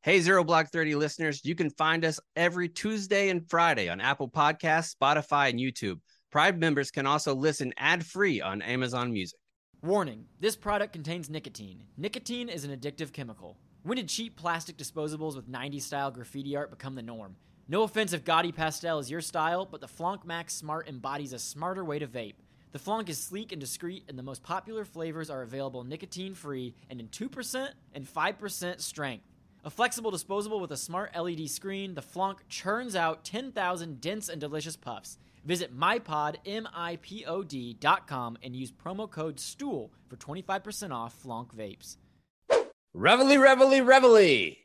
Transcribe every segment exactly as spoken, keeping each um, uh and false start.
Hey, Zero Block thirty listeners, you can find us every Tuesday and Friday on Apple Podcasts, Spotify, and YouTube. Pride members can also listen ad-free on Amazon Music. Warning, this product contains nicotine. Nicotine is an addictive chemical. When did cheap plastic disposables with nineties-style graffiti art become the norm? No offense if gaudy pastel is your style, but the Flonk Max Smart embodies a smarter way to vape. The Flonk is sleek and discreet, and the most popular flavors are available nicotine-free and in two percent and five percent strength. A flexible disposable with a smart L E D screen, the Flonk churns out ten thousand dense and delicious puffs. Visit MyPod, M I P O D dot com and use promo code STOOL for twenty-five percent off Flonk vapes. Reveille, reveille, reveille!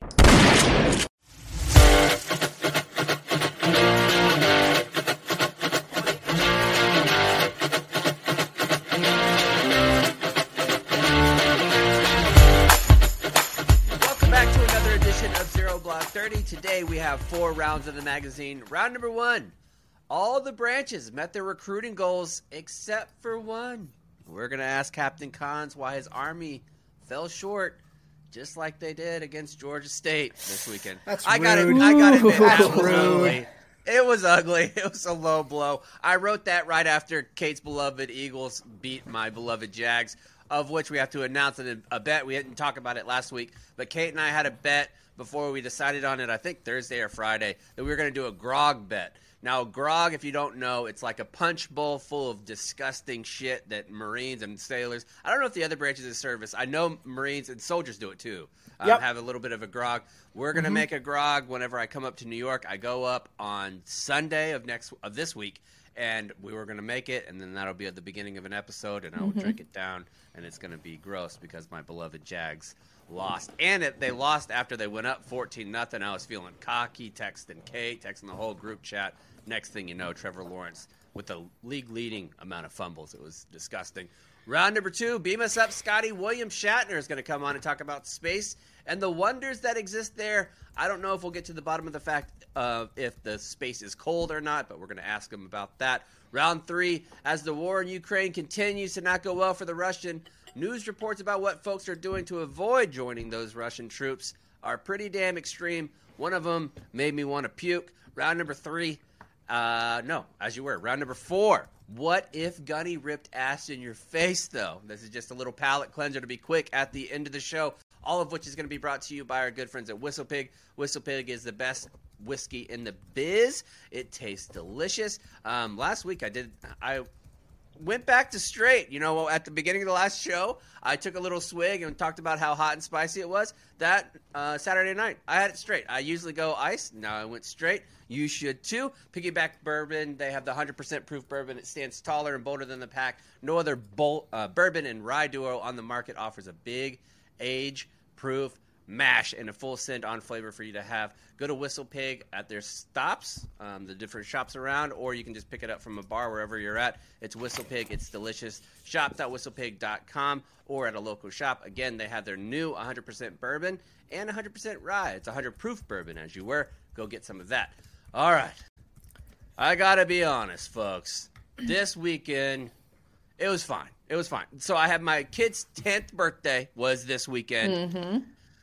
Of Zero Block thirty. Today we have four rounds of the magazine. Round number one, all the branches met their recruiting goals except for one. We're going to ask Captain Cons why his Army fell short, just like they did against Georgia State this weekend. That's I rude. got it. I got it. That's That was rude. ugly. It was ugly. It was a low blow. I wrote that right after Kate's beloved Eagles beat my beloved Jags, of which we have to announce a, a bet. We didn't talk about it last week, but Kate and I had a bet before we decided on it, I think Thursday or Friday, that we were going to do a grog bet. Now, grog, if you don't know, it's like a punch bowl full of disgusting shit that Marines and sailors, I don't know if the other branches of service, I know Marines and soldiers do it too, um, Yep. have a little bit of a grog. We're going to Mm-hmm. make a grog whenever I come up to New York. I go up on Sunday of next of this week, and we were going to make it, and then that'll be at the beginning of an episode, and I will Mm-hmm. drink it down, and it's going to be gross because my beloved Jags lost. And it, they lost after they went up fourteen nothing. I was feeling cocky, texting Kate, texting the whole group chat. Next thing you know, Trevor Lawrence with the league-leading amount of fumbles. It was disgusting. Round number two, beam us up. Scotty William Shatner is going to come on and talk about space and the wonders that exist there. I don't know if we'll get to the bottom of the fact of if the space is cold or not, but we're going to ask him about that. Round three, as the war in Ukraine continues to not go well for the Russian, news reports about what folks are doing to avoid joining those Russian troops are pretty damn extreme. One of them made me want to puke. Round number three, uh, no, as you were. Round number four, what if Gunny ripped ass in your face, though? This is just a little palate cleanser to be quick at the end of the show, all of which is going to be brought to you by our good friends at WhistlePig. WhistlePig is the best whiskey in the biz. It tastes delicious. Um, last week I did – I – went back to straight. You know, at the beginning of the last show, I took a little swig and talked about how hot and spicy it was. That uh, Saturday night, I had it straight. I usually go ice. Now I went straight. You should too. Piggyback Bourbon. They have the one hundred percent proof bourbon. It stands taller and bolder than the pack. No other bol- uh, bourbon and rye duo on the market offers a big age-proof mash and a full scent on flavor for you to have. Go to WhistlePig at their stops, um, the different shops around, or you can just pick it up from a bar wherever you're at. It's WhistlePig. It's delicious. shop dot whistlepig dot com or at a local shop. Again, they have their new one hundred percent bourbon and one hundred percent rye. It's one hundred proof bourbon as you were. Go get some of that. All right. I got to be honest, folks. This weekend, it was fine. It was fine. So I had my kid's tenth birthday was this weekend. Mm-hmm.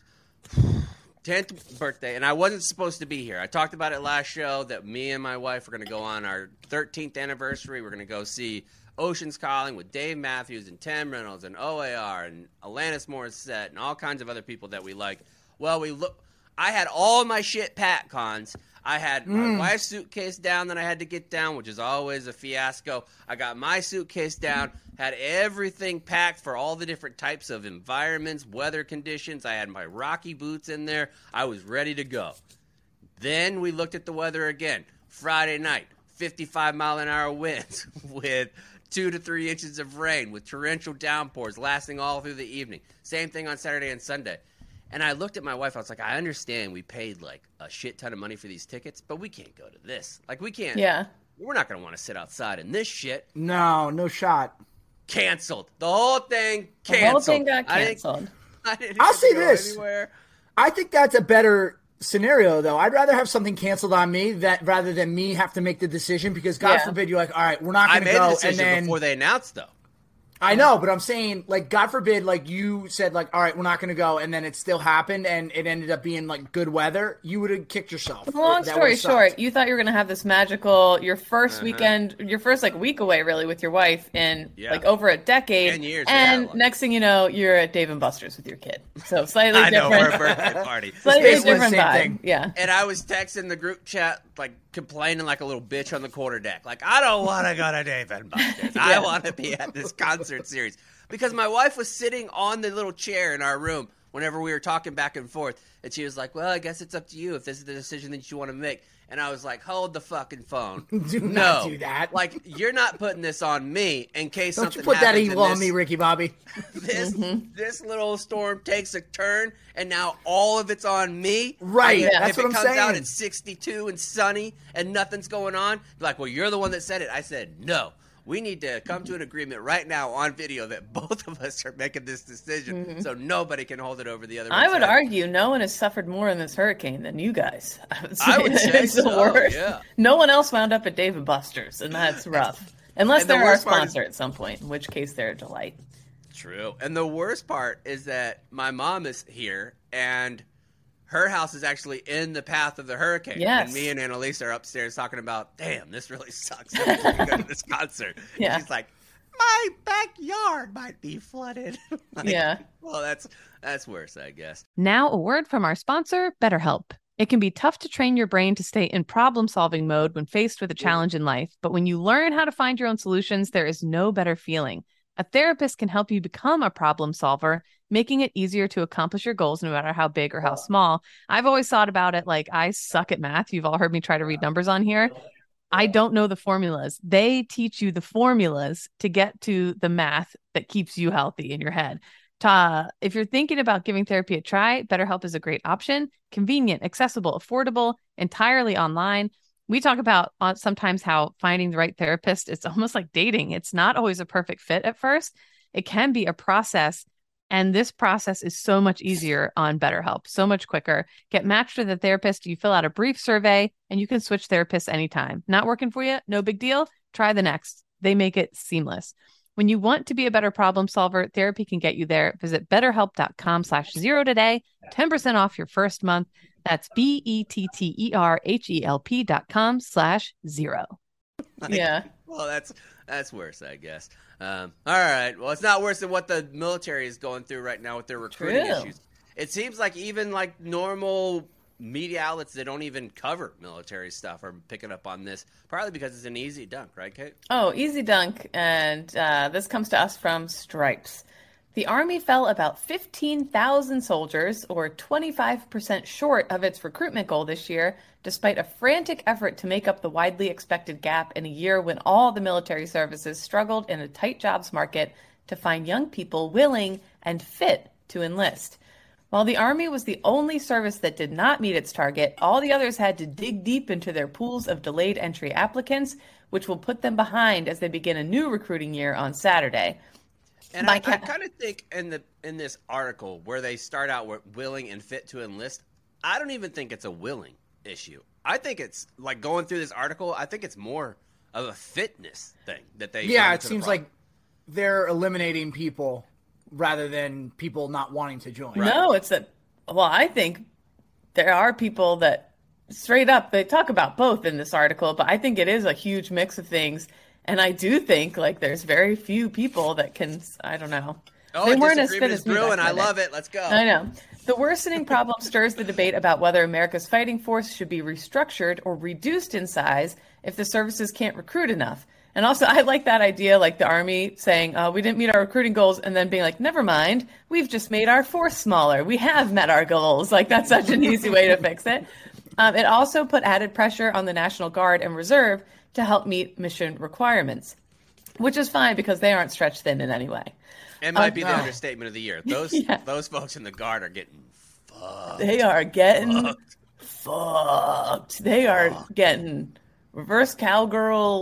tenth birthday, and I wasn't supposed to be here. I talked about it last show that me and my wife were going to go on our thirteenth anniversary. We're going to go see Ocean's Calling with Dave Matthews and Tim Reynolds and O A R and Alanis Morissette and all kinds of other people that we like. Well, we look. I had all my shit packed, Cons. I had my Mm. wife's suitcase down that I had to get down, which is always a fiasco. I got my suitcase down, had everything packed for all the different types of environments, weather conditions. I had my Rocky boots in there. I was ready to go. Then we looked at the weather again. Friday night, fifty-five mile an hour winds with two to three inches of rain with torrential downpours lasting all through the evening. Same thing on Saturday and Sunday. And I looked at my wife. I was like, I understand we paid like a shit ton of money for these tickets, but we can't go to this. Like, we can't. Yeah. We're not going to want to sit outside in this shit. No, no shot. Canceled. The whole thing The canceled. whole thing got I didn't- canceled. I didn't I'll get to say go this. anywhere. I think that's a better scenario, though. I'd rather have something canceled on me that rather than me have to make the decision because, God Yeah. forbid, you're like, all right, we're not I going to made a go. decision And then, before they announced, though. I know, but I'm saying, like, God forbid, like, you said, like, all right, we're not going to go, and then it still happened, and it ended up being, like, good weather, you would have kicked yourself. Long That story would've sucked. short, you thought you were going to have this magical, your first Uh-huh. weekend, your first, like, week away, really, with your wife in, Yeah. like, over a decade. Ten years, and yeah. next thing you know, you're at Dave and Buster's with your kid. So slightly I know, different. for a birthday party. Slightly basically the different same vibe. thing. Yeah. And I was texting the group chat, like, complaining like a little bitch on the quarterdeck. Like, I don't want to go to Dave and Buster's. I Yeah. want to be at this concert series. Because my wife was sitting on the little chair in our room whenever we were talking back and forth. And she was like, well, I guess it's up to you if this is the decision that you want to make. And I was like, hold the fucking phone. Do no. not do that. Like, you're not putting this on me in case Don't something you put that happens evil and on this- me, Ricky Bobby. this this little storm takes a turn, and now all of it's on me. Right, Like, that's if what it I'm comes out saying. at sixty-two and sunny and nothing's going on, like, well, you're the one that said it. I said no. We need to come to an agreement right now on video that both of us are making this decision, so nobody can hold it over the other. I one's would head. argue no one has suffered more in this hurricane than you guys. I would say, I would say it's the so, worst. yeah. No one else wound up at Dave and Buster's, and that's rough. Unless And the they're our worst part is- sponsor at some point, in which case they're a delight. True. And the worst part is that my mom is here, and her house is actually in the path of the hurricane. Yes. And me and Annalise are upstairs talking about, damn, this really sucks. I can't go to this concert. And Yeah. she's like, my backyard might be flooded. Like, Yeah. Well, that's that's worse, I guess. Now, a word from our sponsor, BetterHelp. It can be tough to train your brain to stay in problem-solving mode when faced with a challenge in life, but when you learn how to find your own solutions, there is no better feeling. A therapist can help you become a problem solver, making it easier to accomplish your goals no matter how big or how small. I've always thought about it like I suck at math. You've all heard me try to read numbers on here. I don't know the formulas. They teach you the formulas to get to the math that keeps you healthy in your head. Ta, if you're thinking about giving therapy a try, BetterHelp is a great option. Convenient, accessible, affordable, entirely online. We talk about uh, sometimes how finding the right therapist, it's almost like dating. It's not always a perfect fit at first. It can be a process. And this process is so much easier on BetterHelp, so much quicker. Get matched with a therapist. You fill out a brief survey and you can switch therapists anytime. Not working for you? No big deal. Try the next. They make it seamless. When you want to be a better problem solver, therapy can get you there. Visit betterhelp.com slash zero today. ten percent off your first month. That's B-E-T-T-E-R-H-E-L-P dot com slash zero. Like, Yeah. Well, that's that's worse, I guess. Um, all right. Well, it's not worse than what the military is going through right now with their recruiting True. issues. It seems like even like normal media outlets that don't even cover military stuff are picking up on this, partly because it's an easy dunk, right, Kate? Oh, easy dunk. And uh, this comes to us from Stripes. The Army fell about fifteen thousand soldiers, or twenty-five percent short of its recruitment goal this year, despite a frantic effort to make up the widely expected gap in a year when all the military services struggled in a tight jobs market to find young people willing and fit to enlist. While the Army was the only service that did not meet its target, all the others had to dig deep into their pools of delayed entry applicants, which will put them behind as they begin a new recruiting year on Saturday. And My I, I ca- kind of think in the in this article where they start out with willing and fit to enlist, I don't even think it's a willing issue. I think it's like going through this article. I think it's more of a fitness thing that they. Yeah, run it into the seems problem. like they're eliminating people rather than people not wanting to join. No, it's that. Well, I think there are people that straight up, they talk about both in this article, but I think it is a huge mix of things. And I do think like there's very few people that can, I don't know. Oh, They weren't as disagreement fit is as me brewing. back I then. love it. Let's go. I know. The worsening problem stirs the debate about whether America's fighting force should be restructured or reduced in size if the services can't recruit enough. And also, I like that idea, like the Army saying, uh, we didn't meet our recruiting goals, and then being like, never mind, we've just made our force smaller. We have met our goals. Like, that's such an easy way to fix it. Um, it also put added pressure on the National Guard and Reserve to help meet mission requirements, which is fine because they aren't stretched thin in any way. It might Oh, be no. the understatement of the year. Those Yeah. those folks in the guard are getting fucked. They are getting Fucked. fucked. They are getting reverse cowgirl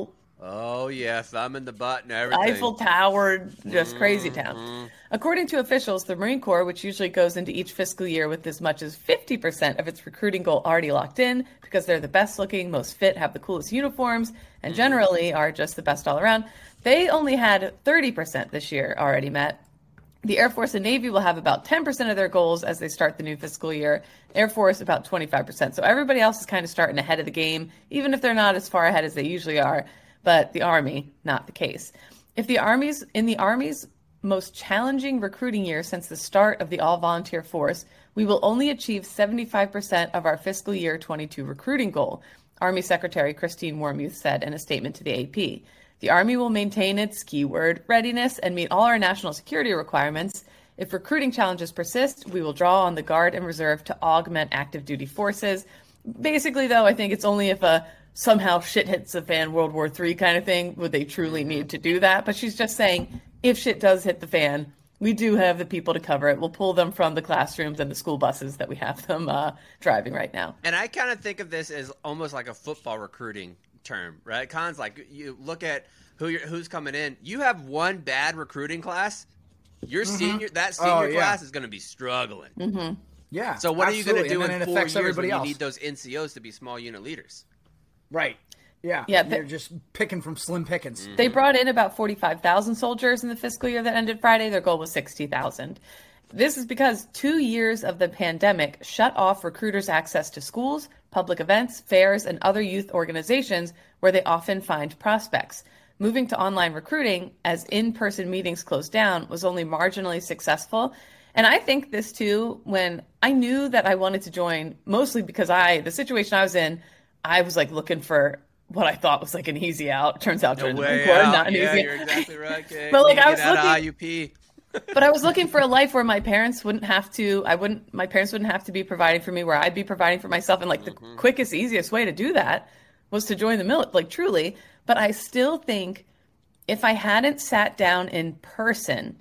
Oh, yeah, thumb in the butt and everything. Eiffel Tower, just crazy town. Mm-hmm. According to officials, the Marine Corps, which usually goes into each fiscal year with as much as fifty percent of its recruiting goal already locked in because they're the best looking, most fit, have the coolest uniforms, and generally are just the best all around, they only had thirty percent this year already met. The Air Force and Navy will have about ten percent of their goals as they start the new fiscal year. Air Force, about twenty-five percent. So everybody else is kind of starting ahead of the game, even if they're not as far ahead as they usually are. But the Army, not the case. If the Army's in the Army's most challenging recruiting year since the start of the all-volunteer force, we will only achieve seventy-five percent of our fiscal year twenty-two recruiting goal, Army Secretary Christine Wormuth said in a statement to the A P. The Army will maintain its keyword readiness and meet all our national security requirements. If recruiting challenges persist, we will draw on the Guard and Reserve to augment active duty forces. Basically, though, I think it's only if a somehow shit hits the fan, World War Three kind of thing, would they truly need to do that. But she's just saying, if shit does hit the fan, we do have the people to cover it. We'll pull them from the classrooms and the school buses that we have them uh, driving right now. And I kind of think of this as almost like a football recruiting term, right? Cons, like you look at who you're, who's coming in. You have one bad recruiting class, your mm-hmm. senior that senior oh, yeah. class is going to be struggling. Mm-hmm. Yeah. So what absolutely. are you going to do and in then it four years when else. you need those N C Os to be small unit leaders? Right. Yeah. Yeah. They're just picking from slim pickings. Mm-hmm. They brought in about forty-five thousand soldiers in the fiscal year that ended Friday. Their goal was sixty thousand. This is because two years of the pandemic shut off recruiters' access to schools, public events, fairs, and other youth organizations where they often find prospects. Moving to online recruiting as in-person meetings closed down was only marginally successful. And I think this too, when I knew that I wanted to join, mostly because I, the situation I was in, I was like looking for what I thought was like an easy out. Turns out, No to way out. out. Not an Yeah, easy you're exactly right, Kate. But like You I was get out of looking, I U P. but I was looking for a life where my parents wouldn't have to. I wouldn't. My parents wouldn't have to be providing for me. Where I'd be providing for myself. And like Mm-hmm. the quickest, easiest way to do that was to join the military. Like truly. But I still think if I hadn't sat down in person,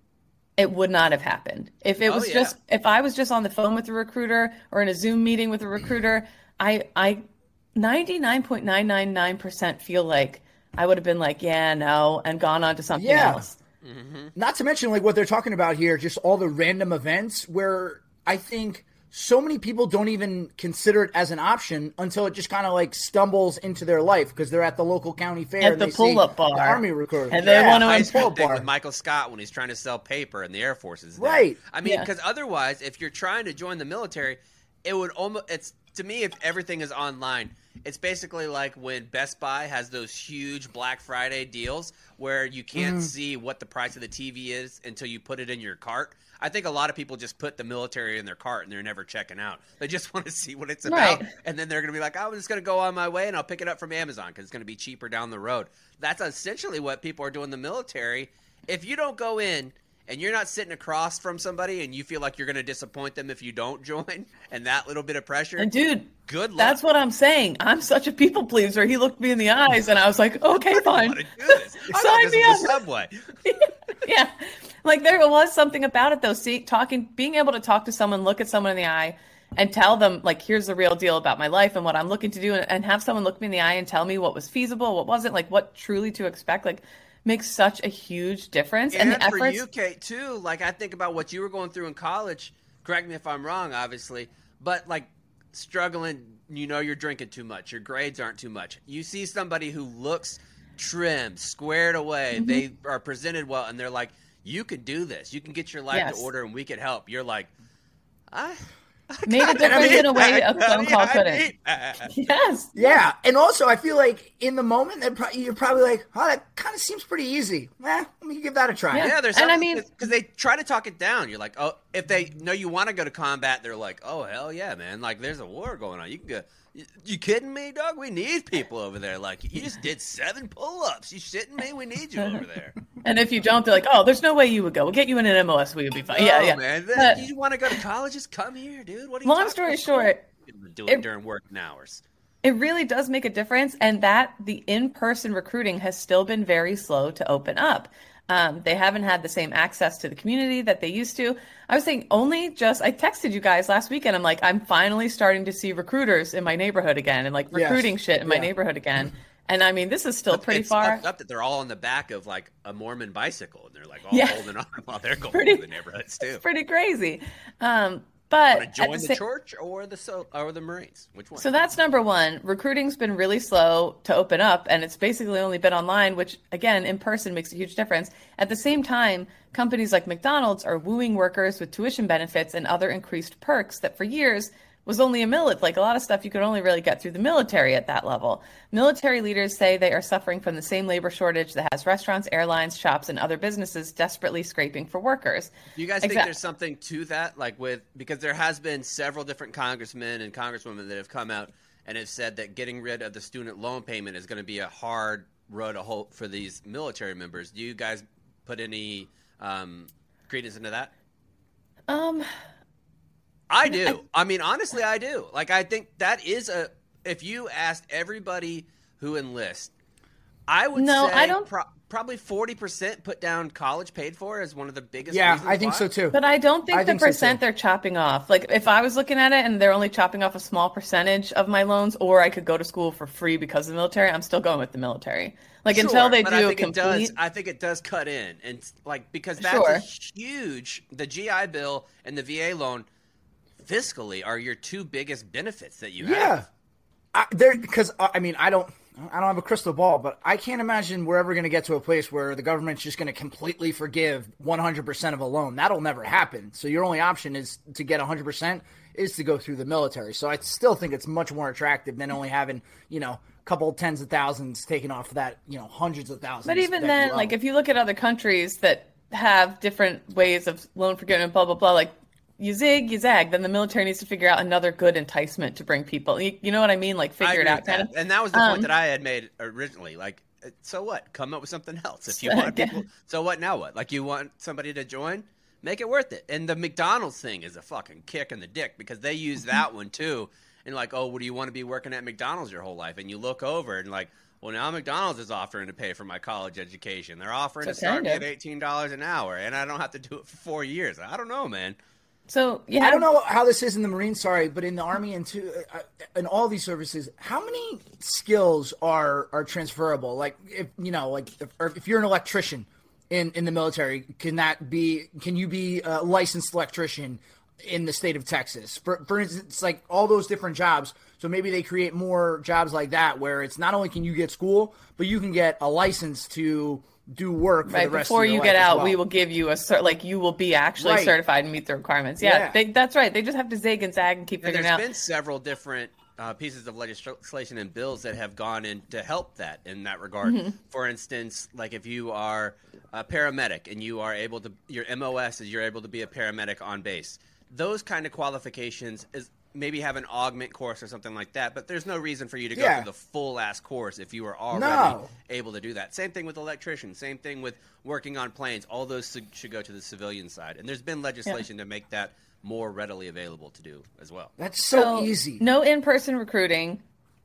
it would not have happened. If it Oh, was yeah. just, if I was just on the phone with a recruiter or in a Zoom meeting with a recruiter, I, I, ninety-nine point nine nine nine percent feel like I would have been like, yeah, no, and gone on to something Yeah. else. Mm-hmm. Not to mention like what they're talking about here, just all the random events where I think so many people don't even consider it as an option until it just kind of like stumbles into their life because they're at the local county fair At and the they see pull-up bar. the Army recruiter. And they wanna High Ice school pull-up thing bar. with Michael Scott when he's trying to sell paper and the Air Force is there. Right. I mean, Yeah. because otherwise, if you're trying to join the military, it would almost. It's to me, if everything is online, it's basically like when Best Buy has those huge Black Friday deals where you can't Mm-hmm. see what the price of the T V is until you put it in your cart. I think a lot of people just put the military in their cart and they're never checking out. They just want to see what it's about. Right. And then they're going to be like, I'm just going to go on my way and I'll pick it up from Amazon because it's going to be cheaper down the road. That's essentially what people are doing in the military. If you don't go in and you're not sitting across from somebody and you feel like you're going to disappoint them if you don't join and that little bit of pressure, And dude, good luck. that's what I'm saying. I'm such a people pleaser. He looked me in the eyes and I was like, okay, I fine. want to do this. I thought Sign this me was up. the subway. Yeah. Like there was something about it though. See, talking, being able to talk to someone, look at someone in the eye and tell them like, here's the real deal about my life and what I'm looking to do, and, and have someone look me in the eye and tell me what was feasible, what wasn't, like what truly to expect, like makes such a huge difference. And, And, the for efforts, you, Kate, too, like I think about what you were going through in college. Correct me if I'm wrong, obviously, but like struggling, you know, you're drinking too much. Your grades aren't too much. You see somebody who looks trimmed, squared away. Mm-hmm. They are presented well, and they're like, you can do this. You can get your life Yes. to order, and we can help. You're like, I made a difference in a way a I phone call I couldn't. need that. Yes. Yeah, and also I feel like in the moment that pro- you're probably like, oh, that kind of seems pretty easy. Eh, let me give that a try. Yeah. Yeah, there's And I something mean- because they try to talk it down. You're like, oh, if they know you want to go to combat, they're like, oh hell yeah, man! Like there's a war going on. You can go. You, you kidding me, dog? We need people over there. Like you just did seven pull-ups. You shitting me? We need you over there. And if you don't, they're like, oh, there's no way you would go. We'll get you in an M O S. We would be fine. yeah, No, yeah. man. But you want to go to college? Just come here, dude. What are you? long talking story about? short, do it it- during working hours. it really does make a difference. And that the in-person recruiting has still been very slow to open up. Um, they haven't had the same access to the community that they used to. I was saying only just, I texted you guys last weekend. I'm like, I'm finally starting to see recruiters in my neighborhood again and like Yes. recruiting shit in my Yeah. neighborhood again. And I mean, this is still pretty it's far. Up that they're all on the back of like a Mormon bicycle, and they're like all Yeah. holding on while they're going Pretty- through the neighborhoods too. It's pretty crazy. Um, but Want to join at the sa- church or the so or the Marines? Which one? So that's number one. Recruiting's been really slow to open up, and it's basically only been online, which, again, in person makes a huge difference. At the same time, companies like McDonald's are wooing workers with tuition benefits and other increased perks that for years was only a military. Like a lot of stuff you could only really get through the military at that level. Military leaders say they are suffering from the same labor shortage that has restaurants, airlines, shops, and other businesses desperately scraping for workers. Do you guys think Exact- there's something to that? Like with because there has been several different congressmen and congresswomen that have come out and have said that getting rid of the student loan payment is going to be a hard road to hoe for these military members. Do you guys put any um, credence into that? Um, I do. I mean, honestly, I do. Like, I think that is a. If you asked everybody who enlists, I would No, say I don't- pro- probably forty percent put down college paid for as one of the biggest. Yeah, reasons I think why. so too. But I don't think I the think so, percent too. they're chopping off. Like if I was looking at it and they're only chopping off a small percentage of my loans, or I could go to school for free because of the military, I'm still going with the military. Like Sure, until they but do I a think complete. it does. I think it does cut in, and like because that's Sure. a huge. The G I Bill and the V A loan, fiscally, are your two biggest benefits that you Yeah, have. I, there because uh, I mean I don't I don't have a crystal ball, but I can't imagine we're ever going to get to a place where the government's just going to completely forgive one hundred percent of a loan. That'll never happen. So your only option is to get one hundred percent is to go through the military. So I still think it's much more attractive than only having, you know, a couple tens of thousands taken off that, you know, hundreds of thousands. But even that then, you like owe. if you look at other countries that have different ways of loan forgiveness, blah blah blah, like you zig, you zag, then the military needs to figure out another good enticement to bring people. You, you know what I mean? Like I figure it agree out, with kind that. of. And that was the Um, point that I had made originally. Like, uh, so what? Come up with something else. If you So, want yeah. people, so what? Now what? Like, you want somebody to join? Make it worth it. And the McDonald's thing is a fucking kick in the dick because they use that one too. And like, oh, well, do you want to be working at McDonald's your whole life? And you look over and like, well, now McDonald's is offering to pay for my college education. They're offering So to start me kind at of. eighteen dollars an hour, and I don't have to do it for four years. I don't know, man. So yeah, I don't know how this is in the Marine, sorry, but in the Army and two, uh, in all these services, how many skills are are transferable? Like, if you know, like if, or if you're an electrician in, in the military, can that be? Can you be a licensed electrician in the state of Texas? For for instance, like all those different jobs. So maybe they create more jobs like that, where it's not only can you get school, but you can get a license to do work for right the rest before of your you life get as out, well. we will give you a cert. Like you will be actually Right. certified and meet the requirements. Yeah, Yeah. They, that's right. They just have to zig and zag and keep And figuring there's out. been several different uh, pieces of legislation and bills that have gone in to help that in that regard. Mm-hmm. For instance, like if you are a paramedic and you are able to, your M O S is you're able to be a paramedic on base. Those kind of qualifications is maybe have an augment course or something like that, but there's no reason for you to go Yeah. through the full ass course if you are already No. able to do that. Same thing with electricians. Same thing with working on planes. All those should- should go to the civilian side, and there's been legislation to make that more readily available to do as well. That's so, easy. No in-person recruiting.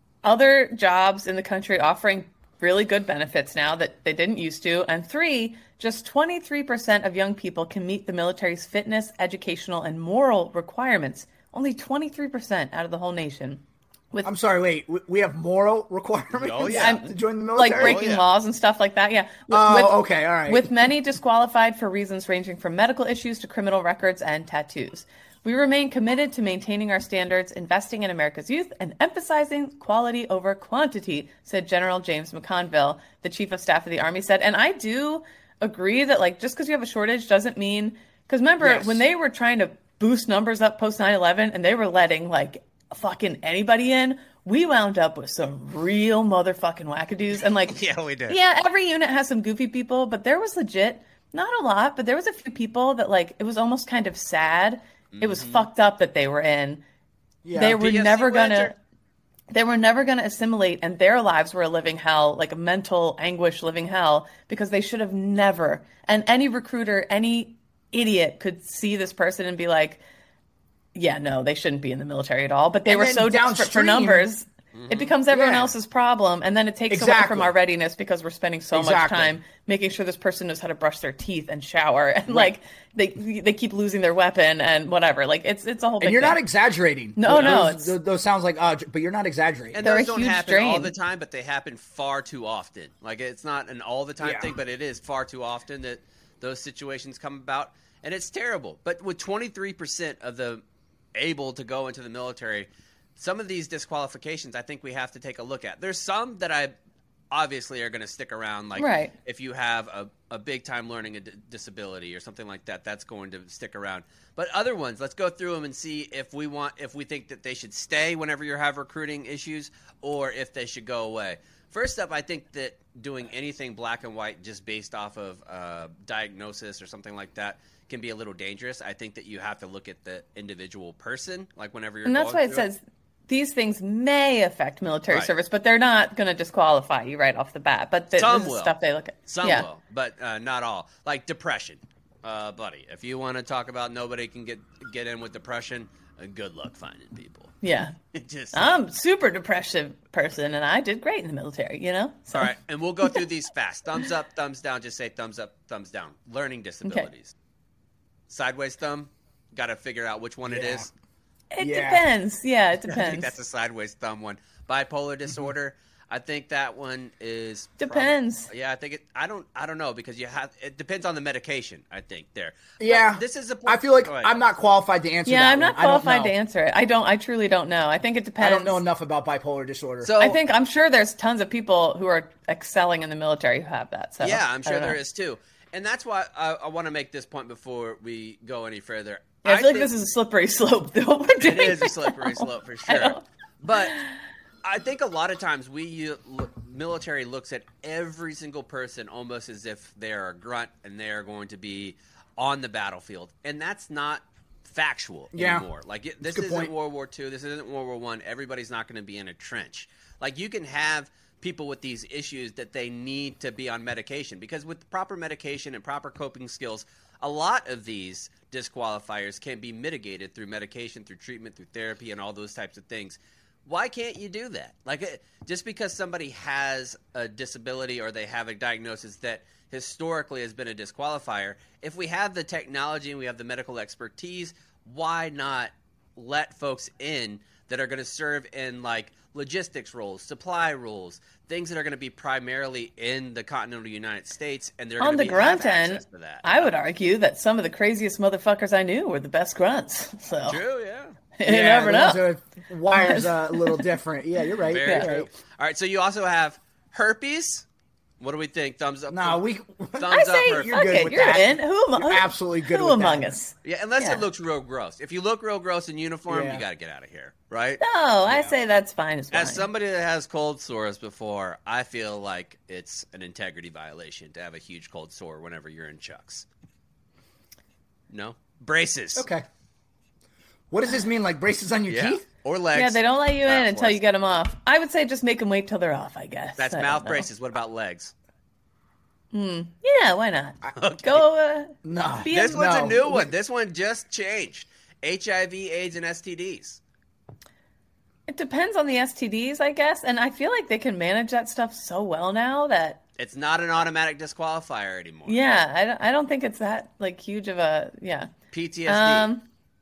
Other jobs in the country offering really good benefits now that they didn't used to. And three, just twenty-three percent of young people can meet the military's fitness, educational, and moral requirements. Only twenty-three percent out of the whole nation. With I'm sorry, wait. we- We have moral requirements Oh, yeah. to join the military? like breaking Oh, yeah. laws and stuff like that. Yeah. With, Oh, with- okay, all right. With many disqualified for reasons ranging from medical issues to criminal records and tattoos. We remain committed to maintaining our standards, investing in America's youth, and emphasizing quality over quantity, said General James McConville, the Chief of Staff of the Army said. And I do agree that, like, just because you have a shortage doesn't mean, because remember, Yes. when they were trying to boost numbers up post nine eleven and they were letting, like, fucking anybody in, we wound up with some real motherfucking wackadoos. And, like, Yeah, we did. yeah, every unit has some goofy people, but there was legit, not a lot, but there was a few people that, like, it was almost kind of sad. It was fucked up that they were in. Yeah. They were P S C never gonna, Winter. they were never gonna assimilate, and their lives were a living hell, like a mental anguish living hell, because they should have never. And any recruiter, any idiot could see this person and be like, yeah, no, they shouldn't be in the military at all. But they And were then so desperate for downstream- numbers. It becomes everyone Yeah. else's problem, and then it takes away Exactly. from our readiness because we're spending so much Exactly. time making sure this person knows how to brush their teeth and shower, and like they they keep losing their weapon and whatever. Like it's it's a whole. Big And you're thing. not exaggerating. No, no, Those, it's- those, those sounds like, uh, but you're not exaggerating. And They're those a don't huge happen all drain. the time, but they happen far too often. Like it's not an all the time Yeah. thing, but it is far too often that those situations come about, and it's terrible. But with twenty-three percent of the able to go into the military, some of these disqualifications I think we have to take a look at. There's some that I obviously are going to stick around, like Right. if you have a, a big time learning a d- disability or something like that, that's going to stick around. But other ones, let's go through them and see if we want, if we think that they should stay whenever you have recruiting issues, or if they should go away. First up, I think that doing anything black and white just based off of uh, diagnosis or something like that can be a little dangerous. I think that you have to look at the individual person, like whenever you're And that's going why it through says these things may affect military Right. service, but they're not going to disqualify you right off the bat. But th- Some this is will. stuff they look at. Some yeah. will, but uh, not all. Like depression, uh, buddy. If you want to talk about nobody can get get in with depression, uh, good luck finding people. Yeah. It just I'm super depressive person, and I did great in the military, you know? So, all right, and we'll go through these fast. Thumbs up, thumbs down. Just say thumbs up, thumbs down. Learning disabilities. Sideways thumb. Got to figure out which one it Yeah. is. It Yeah. depends. Yeah, it I think depends. that's a sideways thumb one. Bipolar disorder. I think that one is prob- Depends. yeah, I think it. I don't. I don't know because you have. It depends on the medication. I think there. But Yeah. this is a. I feel like Go ahead. I'm not qualified to answer Yeah, that I'm not one. I don't qualified to know. answer it. I don't. I truly don't know. I think it depends. I don't know enough about bipolar disorder. So I think I'm sure there's tons of people who are excelling in the military who have that. So yeah, I'm I sure don't there know. is too, and that's why I, I want to make this point before we go any further. Yeah, I feel like think this is a slippery slope. Though what we're it doing is a right slippery now. slope for I sure. don't- But I think a lot of times we you, look, military looks at every single person almost as if they're a grunt and they are going to be on the battlefield, and that's not factual Yeah. anymore. Like it, this That's a good isn't point. World War Two. This isn't World War One. Everybody's not going to be in a trench. Like you can have people with these issues that they need to be on medication because with proper medication and proper coping skills, a lot of these disqualifiers can be mitigated through medication, through treatment, through therapy, and all those types of things. Why can't you do that? Like, it- just because somebody has a disability or they have a diagnosis that historically has been a disqualifier, if we have the technology and we have the medical expertise, why not let folks in that are going to serve in like logistics roles, supply roles, things that are going to be primarily in the continental United States, and they're On going the to be grunt have end, access to that. I would argue that some of the craziest motherfuckers I knew were the best grunts. So True, yeah. you yeah, never the ones know. that are- Wires uh, a little different. Yeah, you're right. Very you're true. right. All right, so you also have herpes. What do we think? Thumbs up? No, we. Thumbs I up say, herpes. You're fuck good it, with you're that. in. Who am You're absolutely good Who with among that. us? Yeah, unless Yeah. it looks real gross. If you look real gross in uniform, Yeah. you got to get out of here, right? No, I say that's fine as fine. As somebody that has cold sores before, I feel like it's an integrity violation to have a huge cold sore whenever you're in chucks. No? Braces. Okay. What does this mean? Like braces on your Yeah. teeth? Or legs. yeah, they don't let you in Not until forced. you get them off. I would say just make them wait till they're off. I guess That's I don't mouth know. braces. What about legs? Yeah, why not? Okay. Go. Uh, No. Be This a- one's no. a new one. This one just changed. H I V, AIDS, and S T Ds. It depends on the S T Ds, I guess, and I feel like they can manage that stuff so well now that It's not an automatic disqualifier anymore. yeah, I don't, I don't think it's that like huge of a yeah. P T S D. Um,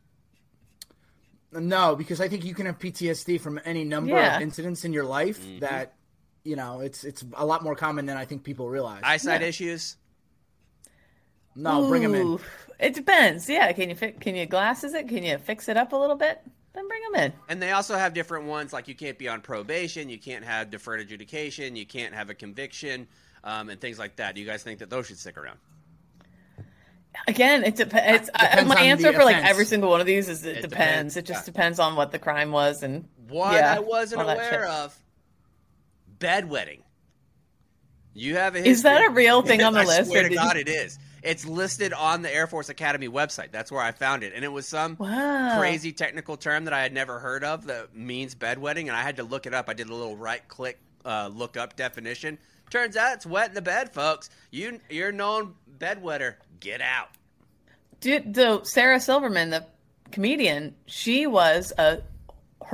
No, because I think you can have P T S D from any number Yeah. of incidents in your life Mm-hmm. that, you know, it's it's a lot more common than I think people realize. Eyesight yeah. issues. no, bring them in. ooh, It depends. Yeah, can you fi- can you glasses it? Can you fix it up a little bit? Then bring them in. And they also have different ones, like you can't be on probation, you can't have deferred adjudication, you can't have a conviction, um, and things like that. Do you guys think that those should stick around? Again, it depends. Depends My on answer the for like offense. every single one of these is it, It depends. depends, It just yeah. depends on what the crime was and One yeah, I wasn't all that shit. aware of, bedwetting. You have a history. Is that a real thing on the I list, swear or to did you- God, it is. It's listed on the Air Force Academy website. That's where I found it, and it was some Wow. crazy technical term that I had never heard of that means bedwetting, and I had to look it up. I did a little right-click uh, look up definition. Turns out it's wet in the bed, folks. You, you're a known bedwetter. Get out. Dude, so Sarah Silverman, the comedian, she was a her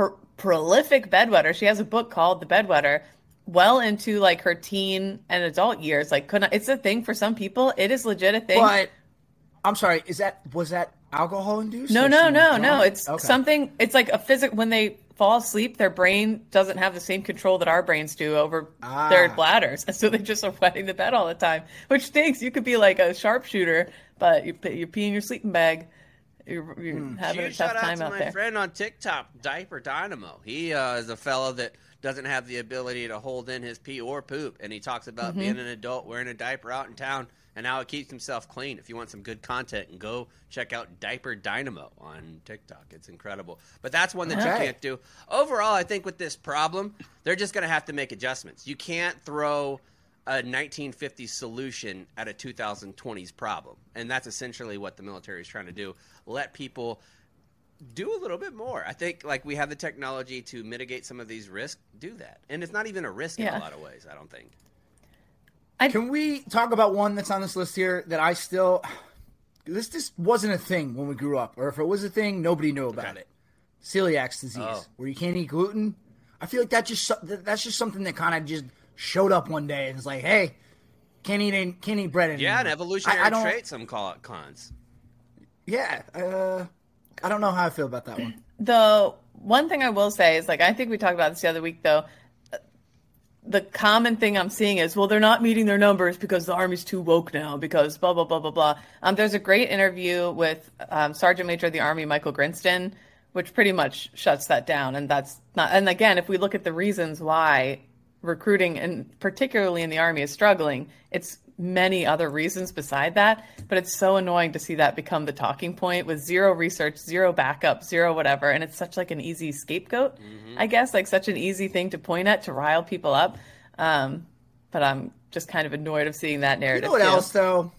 prolific bedwetter. She has a book called The Bedwetter, well into like her teen and adult years. Like, couldn't it's a thing for some people. It is legit a thing. But I'm sorry, is that was that alcohol induced? No, Or no, she no, was no. drunk? It's Okay. something. It's like a physic. When they fall asleep, their brain doesn't have the same control that our brains do over Ah. their bladders, and so they just are wetting the bed all the time, which stinks. You could be like a sharpshooter, but you you pee in your sleeping bag. You're, you're Hmm. having Huge a tough shout out time to out my there. friend on TikTok, Diaper Dynamo. He uh, is a fellow that doesn't have the ability to hold in his pee or poop, and he talks about Mm-hmm. being an adult wearing a diaper out in town and how it keeps himself clean. If you want some good content, and go check out Diaper Dynamo on TikTok. It's incredible. But that's one that you Okay. can't do. Overall, I think with this problem, they're just going to have to make adjustments. You can't throw a nineteen fifties solution at a two thousand twenties problem. And that's essentially what the military is trying to do. Let people do a little bit more. I think like we have the technology to mitigate some of these risks. Do that. And it's not even a risk in Yeah. a lot of ways, I don't think. Can we talk about one that's on this list here that I still this just wasn't a thing when we grew up, or if it was a thing, nobody knew about Okay. it. Celiac disease, Oh. where you can't eat gluten. I feel like that just that's just something that kind of just showed up one day and it's like, hey, can't eat any, can't eat bread anymore. Yeah, an evolutionary I, I don't, trait, some call it cons. Yeah, uh, I don't know how I feel about that one. The one thing I will say is, like, I think we talked about this the other week, though. The common thing I'm seeing is, well, they're not meeting their numbers because the Army's too woke now, because blah, blah, blah, blah, blah. Um, there's a great interview with um, Sergeant Major of the Army, Michael Grinston, which pretty much shuts that down. And that's not, and again, if we look at the reasons why recruiting, and particularly in the Army, is struggling, it's many other reasons beside that, but it's so annoying to see that become the talking point with zero research, zero backup, zero whatever, and it's such like an easy scapegoat, mm-hmm. I guess, like such an easy thing to point at to rile people up. Um, but I'm just kind of annoyed of seeing that narrative. You know what too. else though?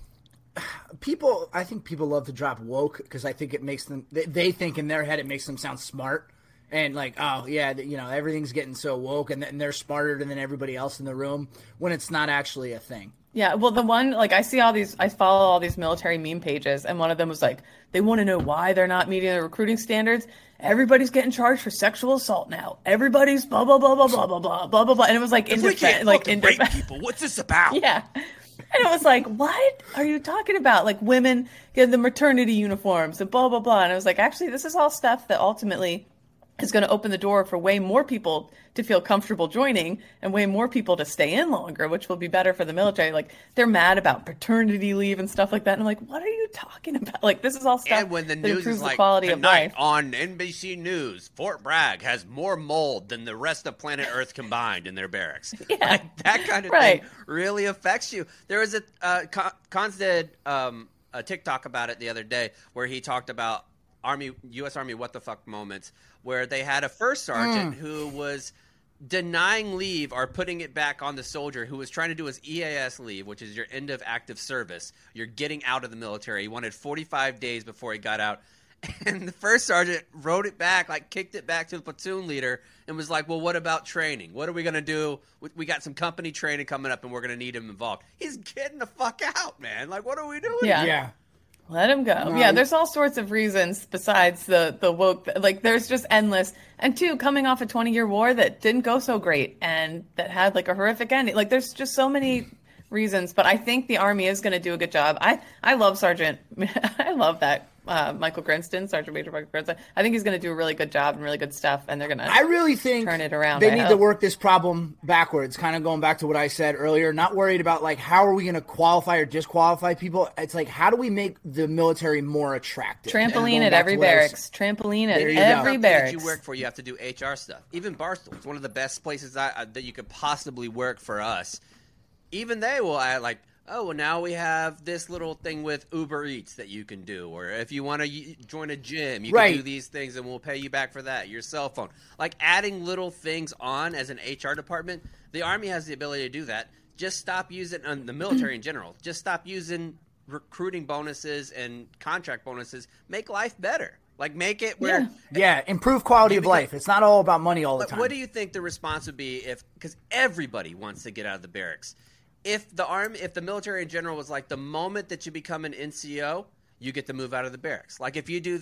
People, I think people love to drop woke because I think it makes them. They, they think in their head it makes them sound smart and like, oh yeah, you know, everything's getting so woke and, and they're smarter than everybody else in the room when it's not actually a thing. Yeah, well, the one, like, I see all these, I follow all these military meme pages, and one of them was like, they want to know why they're not meeting the recruiting standards. Everybody's getting charged for sexual assault now. Everybody's blah, blah, blah, blah, blah, blah, blah, blah, blah, blah. And it was like, If we indefense, can't like, fucking rape indefense. people, what's this about? Yeah. And it was like, what are you talking about? Like, women get the maternity uniforms and blah, blah, blah. And I was like, actually, this is all stuff that ultimately is going to open the door for way more people to feel comfortable joining and way more people to stay in longer, which will be better for the military. Like, they're mad about paternity leave and stuff like that. And I'm like, what are you talking about? Like, this is all stuff And when the that news improves is the like, quality of tonight life. on N B C News, Fort Bragg has more mold than the rest of planet Earth combined in their barracks. Yeah. Like, that kind of Right. thing really affects you. There was a, uh, Con- Cons did um, a TikTok about it the other day where he talked about Army, U S Army what the fuck moments where they had a first sergeant mm. who was denying leave or putting it back on the soldier who was trying to do his E A S leave, which is your end of active service. You're getting out of the military. He wanted forty-five days before he got out. And the first sergeant wrote it back, like kicked it back to the platoon leader and was like, well, what about training? What are we going to do? We got some company training coming up and we're going to need him involved. He's getting the fuck out, man. Like, what are we doing? Yeah. Yeah. Let him go. No, yeah, I- there's all sorts of reasons besides the the woke. Like, there's just endless. And two, coming off a twenty-year war that didn't go so great and that had like a horrific ending. Like, there's just so many reasons. But I think the Army is going to do a good job. I I love Sergeant. I love that uh, Michael Grinston, Sergeant Major Michael Grinston. I think he's going to do a really good job and really good stuff. And they're going to. I really think turn it around, they I need to hope. work this problem backwards, kind of going back to what I said earlier, not worried about like how are we going to qualify or disqualify people. It's like how do we make the military more attractive? And Trampoline going at back every to what I was- barracks. Trampoline at There you go. every Company barracks. that you work for, you have to do H R stuff. Even Barstool, it's one of the best places I, uh, that you could possibly work for us. Even they will add like, oh, well, now we have this little thing with Uber Eats that you can do. Or if you want to y- join a gym, you Right. can do these things and we'll pay you back for that. Your cell phone. Like adding little things on as an H R department, the Army has the ability to do that. Just stop using, and the military in general, just stop using recruiting bonuses and contract bonuses. Make life better. Like make it where... Yeah, improve quality of Because- life. It's not all about money all the But time. what do you think the response would be if, because everybody wants to get out of the barracks, if the army, if the military in general was like the moment that you become an N C O, you get to move out of the barracks. Like if you do that,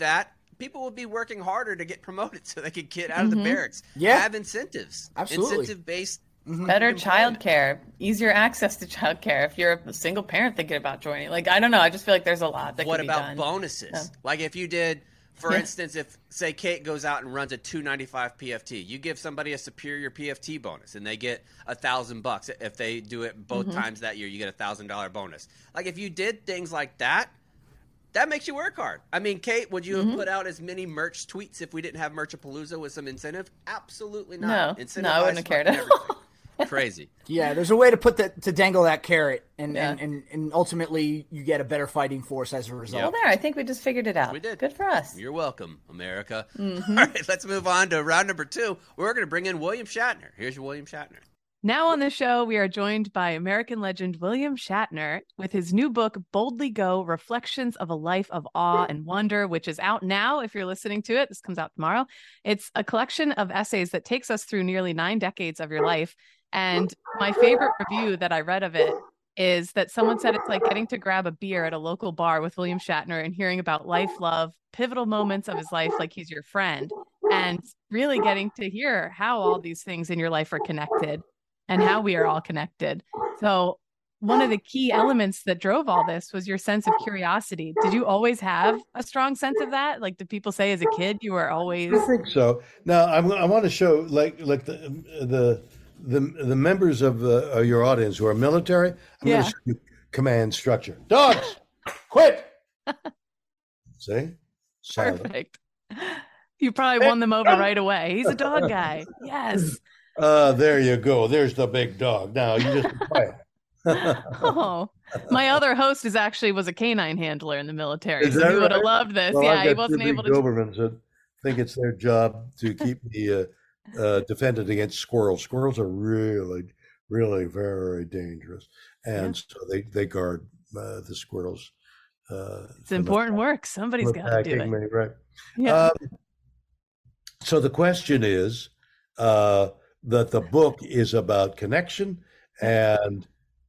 people will be working harder to get promoted so they can get out of the barracks. Yeah. Have incentives. Absolutely. Incentive-based. Better childcare, easier access to childcare if you're a single parent thinking about joining. Like, I don't know. I just feel like there's a lot that What could be about done. bonuses? Yeah. Like if you did, for Yeah. instance, if, say, Kate goes out and runs a two ninety-five P F T, you give somebody a superior P F T bonus, and they get a thousand bucks. If they do it both Mm-hmm. times that year, you get a thousand dollar bonus. Like if you did things like that, that makes you work hard. I mean, Kate, would you Mm-hmm. have put out as many merch tweets if we didn't have Merchapalooza with some incentive? Absolutely not. No. Incentivize No, I wouldn't have cared at fucking all. everything. Crazy. Yeah, there's a way to put that to dangle that carrot, and, Yeah. and, and, and ultimately you get a better fighting force as a result. Well, there. I think we just figured it out. We did. Good for us. You're welcome, America. Mm-hmm. All right, let's move on to round number two. We're going to bring in William Shatner. Here's your William Shatner. Now on the show, we are joined by American legend William Shatner with his new book, Boldly Go, Reflections of a Life of Awe and Wonder, which is out now if you're listening to it. This comes out tomorrow. It's a collection of essays that takes us through nearly nine decades of your life. And my favorite review that I read of it is that someone said it's like getting to grab a beer at a local bar with William Shatner and hearing about life, love, pivotal moments of his life like he's your friend, and really getting to hear how all these things in your life are connected and how we are all connected. So one of the key elements that drove all this was your sense of curiosity. Did you always have a strong sense of that? Like, did people say as a kid you were always... I think so. Now, I'm, I want to show like like the the the, the members of, the, of your audience who are military. I'm Yeah. going to show you command structure. Dogs, quit. See? Silent. Perfect. You probably won them over right away. He's a dog guy. Yes. Uh, there you go. There's the big dog. Now you just be quiet. Oh, my other host is actually was a canine handler in the military, Is so that he would have right? loved this. Well, yeah, I've he got two wasn't big able to. Dobermans that think it's their job to keep me uh, uh, defended against squirrels. Squirrels are really, really very dangerous, and so they they guard uh, the squirrels. Uh, It's important work. Somebody's got to do it. Me, right? Yeah. Um, so the question is uh, that the book is about connection, and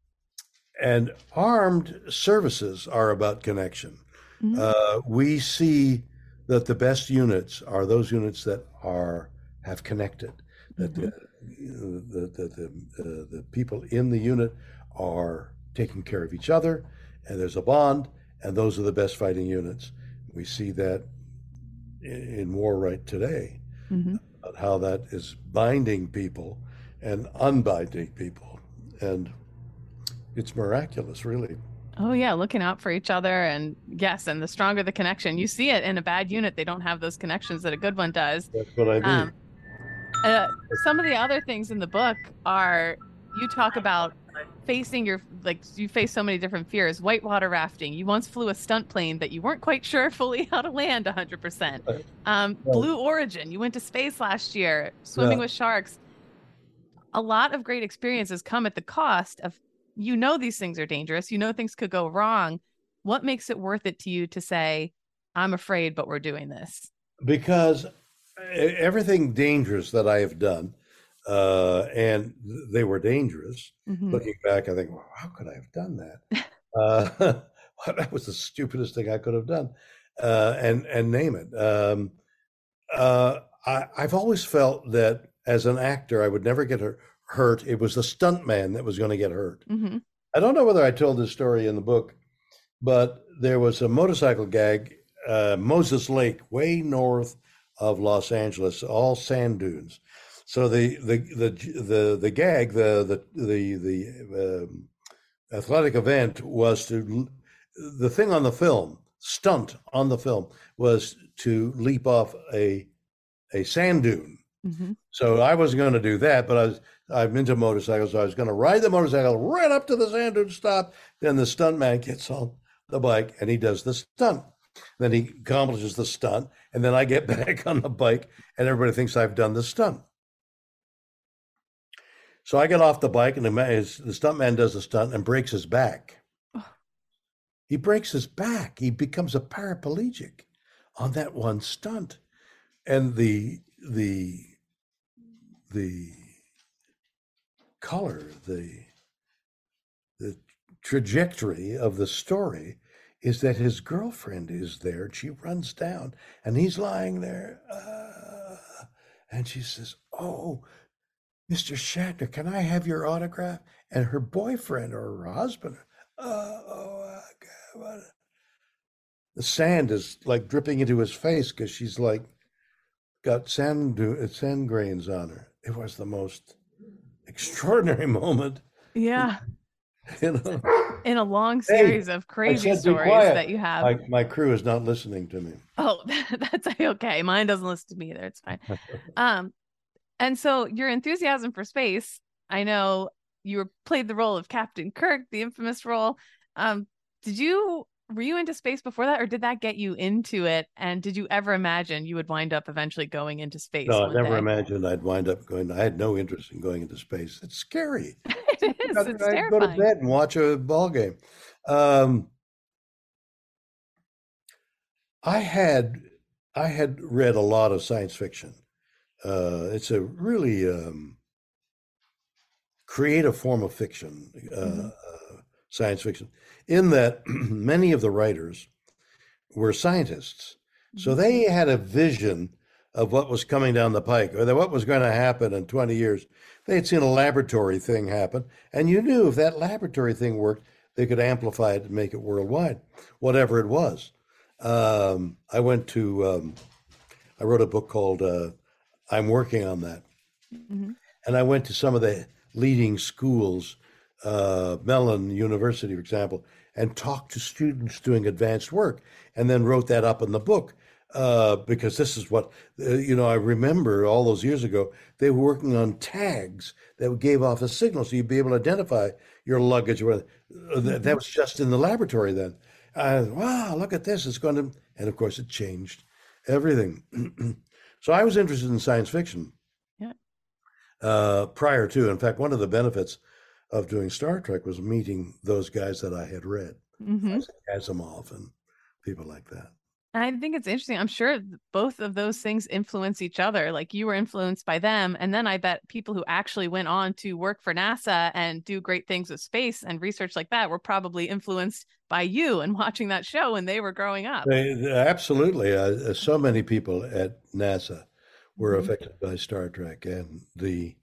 and armed services are about connection. Mhm. Uh, we see that the best units are those units that are have connected, that the, the, the, the, uh, the people in the unit are taking care of each other, and there's a bond, and those are the best fighting units. We see that in, in war right today, Mhm. about how that is binding people and unbinding people, and it's miraculous, really. Oh yeah, looking out for each other, and yes, and the stronger the connection, you see it in a bad unit. They don't have those connections that a good one does. That's what I mean. Um, uh, some of the other things in the book are you talk about facing your like you face so many different fears. Whitewater rafting. You once flew a stunt plane that you weren't quite sure fully how to land one hundred percent. Um, Right. Blue Origin. You went to space last year. Swimming Yeah. with sharks. A lot of great experiences come at the cost of you know these things are dangerous. You know things could go wrong. What makes it worth it to you to say, I'm afraid, but we're doing this? Because e- everything dangerous that I have done, uh, and they were dangerous. Mhm. Looking back, I think, well, how could I have done that? uh, that was the stupidest thing I could have done, uh, and and name it. Um, uh, I, I've always felt that as an actor, I would never get hurt. hurt. It was the stuntman that was going to get hurt. Mhm. I don't know whether I told this story in the book, but there was a motorcycle gag, uh, Moses Lake, way north of Los Angeles, all sand dunes. So the the the the the gag, the the the the um, athletic event was to the thing on the film, stunt on the film was to leap off a a sand dune. Mhm. So I wasn't going to do that, but I was I'm into motorcycles. So I was going to ride the motorcycle right up to the sand dune, stop. Then the stuntman gets on the bike and he does the stunt. Then he accomplishes the stunt, and then I get back on the bike, and everybody thinks I've done the stunt. So I get off the bike, and the, man, his, the stuntman does the stunt and breaks his back. He breaks his back. He becomes a paraplegic on that one stunt, and the the the color, the the trajectory of the story is that his girlfriend is there. She runs down, and he's lying there. Uh, and she says, "Oh, Mister Shatner, can I have your autograph?" And her boyfriend or her husband, uh, oh, God, the sand is like dripping into his face because she's like got sand sand grains on her. It was the most extraordinary moment. Yeah. You know, in a long series hey, of crazy said, stories that you have. My, my crew is not listening to me. Oh, that's okay. Mine doesn't listen to me either. It's fine. Um, and so your enthusiasm for space, I know you were, played the role of Captain Kirk, the infamous role. Um, did you, were you into space before that, or did that get you into it? And did you ever imagine you would wind up eventually going into space? No, I one never day? imagined I'd wind up going. I had no interest in going into space. It's scary. It is. I'd, It's I'd terrifying. go to bed and watch a ball game. Um, I had I had read a lot of science fiction. Uh, it's a really um, creative form of fiction, uh, mm-hmm. uh, science fiction, in that many of the writers were scientists. So they had a vision of what was coming down the pike, or that what was going to happen in twenty years. They had seen a laboratory thing happen, and you knew if that laboratory thing worked, they could amplify it and make it worldwide, whatever it was. Um, I went to, um, I wrote a book called uh, I'm Working on That. Mm-hmm. And I went to some of the leading schools, uh, Mellon University, for example, and talked to students doing advanced work, and then wrote that up in the book. Uh, because this is what, uh, you know, I remember all those years ago, they were working on tags that gave off a signal so you'd be able to identify your luggage. Or, uh, that, that was just in the laboratory then. I, wow, look at this. It's going to, and of course it changed everything. So I was interested in science fiction. Yeah. Uh, prior to, in fact, one of the benefits of doing Star Trek was meeting those guys that I had read, mm-hmm. Asimov and people like that. I think it's interesting. I'm sure both of those things influence each other. Like you were influenced by them. And then I bet people who actually went on to work for NASA and do great things with space and research like that were probably influenced by you and watching that show when they were growing up. They, absolutely. Uh, so many people at NASA were mm-hmm. affected by Star Trek, and the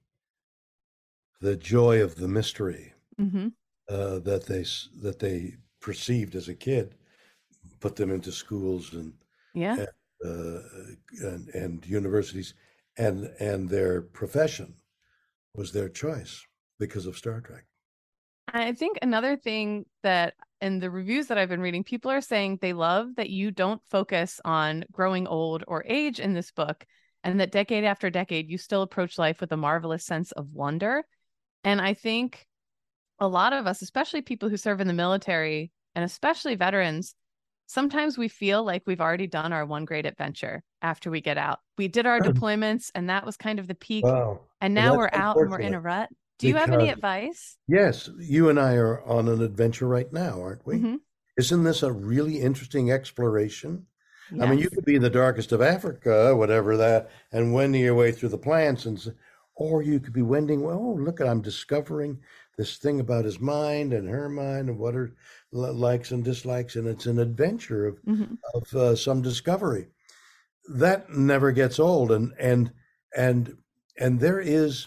the joy of the mystery mm-hmm. uh, that they that they perceived as a kid put them into schools and yeah and, uh, and, and universities, and and their profession was their choice because of Star Trek. I think another thing that in the reviews that I've been reading, people are saying they love that you don't focus on growing old or age in this book, and that decade after decade, you still approach life with a marvelous sense of wonder. And I think a lot of us, especially people who serve in the military and especially veterans, sometimes we feel like we've already done our one great adventure after we get out. We did our deployments and that was kind of the peak. Wow. And now we're out and we're in a rut. Do you have any advice? Yes. You and I are on an adventure right now, aren't we? Mm-hmm. Isn't this a really interesting exploration? Yes. I mean, you could be in the darkest of Africa, whatever that, and wending your way through the plants, and or you could be wending, well, oh, look, I'm discovering this thing about his mind and her mind and what her likes and dislikes, and it's an adventure of mm-hmm. of uh, some discovery that never gets old. And and and and there is,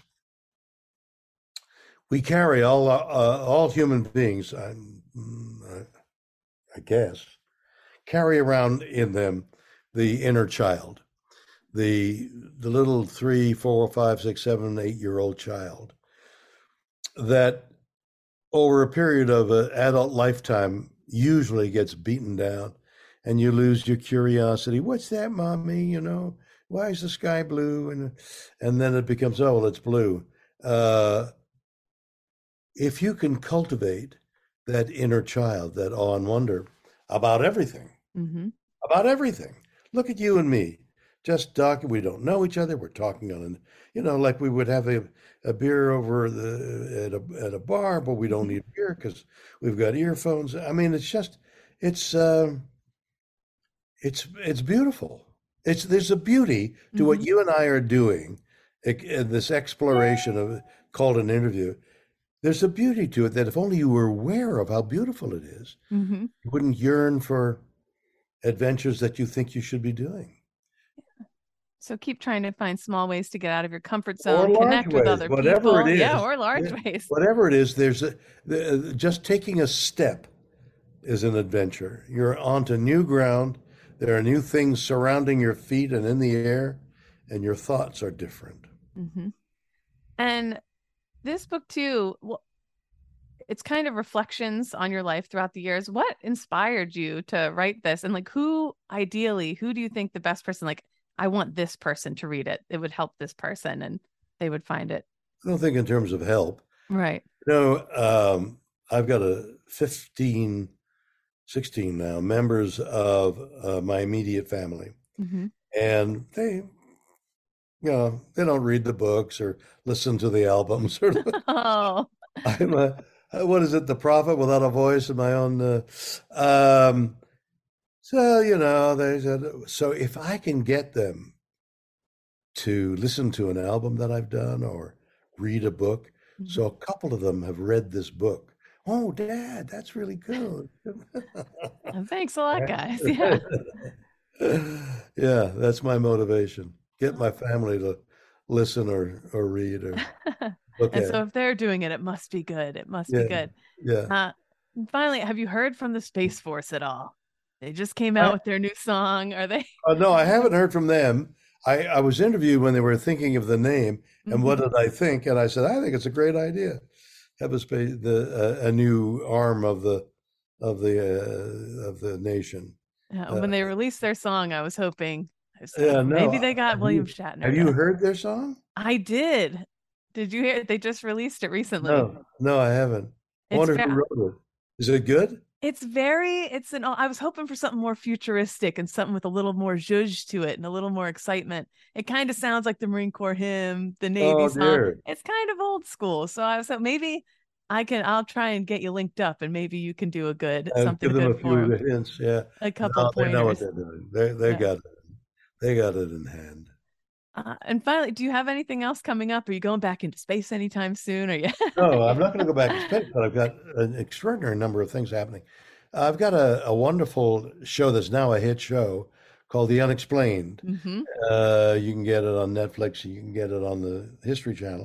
we carry all uh, all human beings, I, I guess, carry around in them the inner child, the the little three, four, five, six, seven, eight year old child that over a period of an adult lifetime usually gets beaten down, and you lose your curiosity. What's that, mommy? You know, why is the sky blue? And and then it becomes, oh, well, it's blue. Uh, if you can cultivate that inner child, that awe and wonder about everything, mm-hmm. about everything. Look at you and me, just talking. We don't know each other. We're talking on, an, you know, like we would have a, a beer over the at a at a bar, but we don't need beer because we've got earphones. I mean, it's just, it's uh, it's it's beautiful. It's there's a beauty to mm-hmm. what you and I are doing, it, this exploration of called an interview. there's a beauty to it that if only you were aware of how beautiful it is, Mm-hmm. you wouldn't yearn for adventures that you think you should be doing. So keep trying to find small ways to get out of your comfort Or zone, large connect with ways, other whatever people. it is. Yeah, or large Yeah, ways. Whatever it is, there's a, the, just taking a step is an adventure. You're onto new ground. There are new things surrounding your feet and in the air, and your thoughts are different. Mm-hmm. And this book too, well, it's kind of reflections on your life throughout the years. What inspired you to write this? And like, who ideally, who do you think the best person, like, I want this person to read it. It would help this person and they would find it. I don't think in terms of help. Right. No, um, I've got a fifteen, sixteen now members of uh, my immediate family. Mm-hmm. And they, you know, they don't read the books or listen to the albums. Or Oh, I'm a, what is it? The prophet without a voice in my own. Uh, um, so, you know, they said, so if I can get them to listen to an album that I've done or read a book. Mhm. So a couple of them have read this book. Oh, Dad, that's really good. thanks a lot, guys. Yeah. Yeah, that's my motivation. Get my family to listen or, or read or look And at. so if they're doing it, it must be good. It must Yeah. be good. Yeah. Uh, and finally, have you heard from the Space Force at all? They just came out I- with their new song. Are they? Oh, no, I haven't heard from them. I, I was interviewed when they were thinking of the name, and what did I think? And I said, I think it's a great idea. Have a space, the uh, a new arm of the of the uh, of the nation. Yeah, Uh, when they released their song, I was hoping I was, Yeah, uh, no, maybe they got have William you- Shatner. Have you to- heard their song? I did. Did you hear? They just released it recently. No, no, I haven't. I It's wonder ve- who wrote it. Is it good? It's very, it's an, I was hoping for something more futuristic and something with a little more zhuzh to it and a little more excitement. It kind of sounds like the Marine Corps hymn, the Navy Oh, song. dear. It's kind of old school. So I was so maybe I can, I'll try and get you linked up and maybe you can do a good, Uh, something give them good a for few 'em. hints. Yeah, A couple no, they know what pointers. they're doing. They they Yeah. got it. They got it in hand. Uh, and finally, do you have anything else coming up? Are you going back into space anytime soon? Or yeah? No, I'm not going to go back to space, but I've got an extraordinary number of things happening. I've got a, a wonderful show that's now a hit show called The Unexplained. hmm Uh, you can get it on Netflix. You can get it on the History Channel.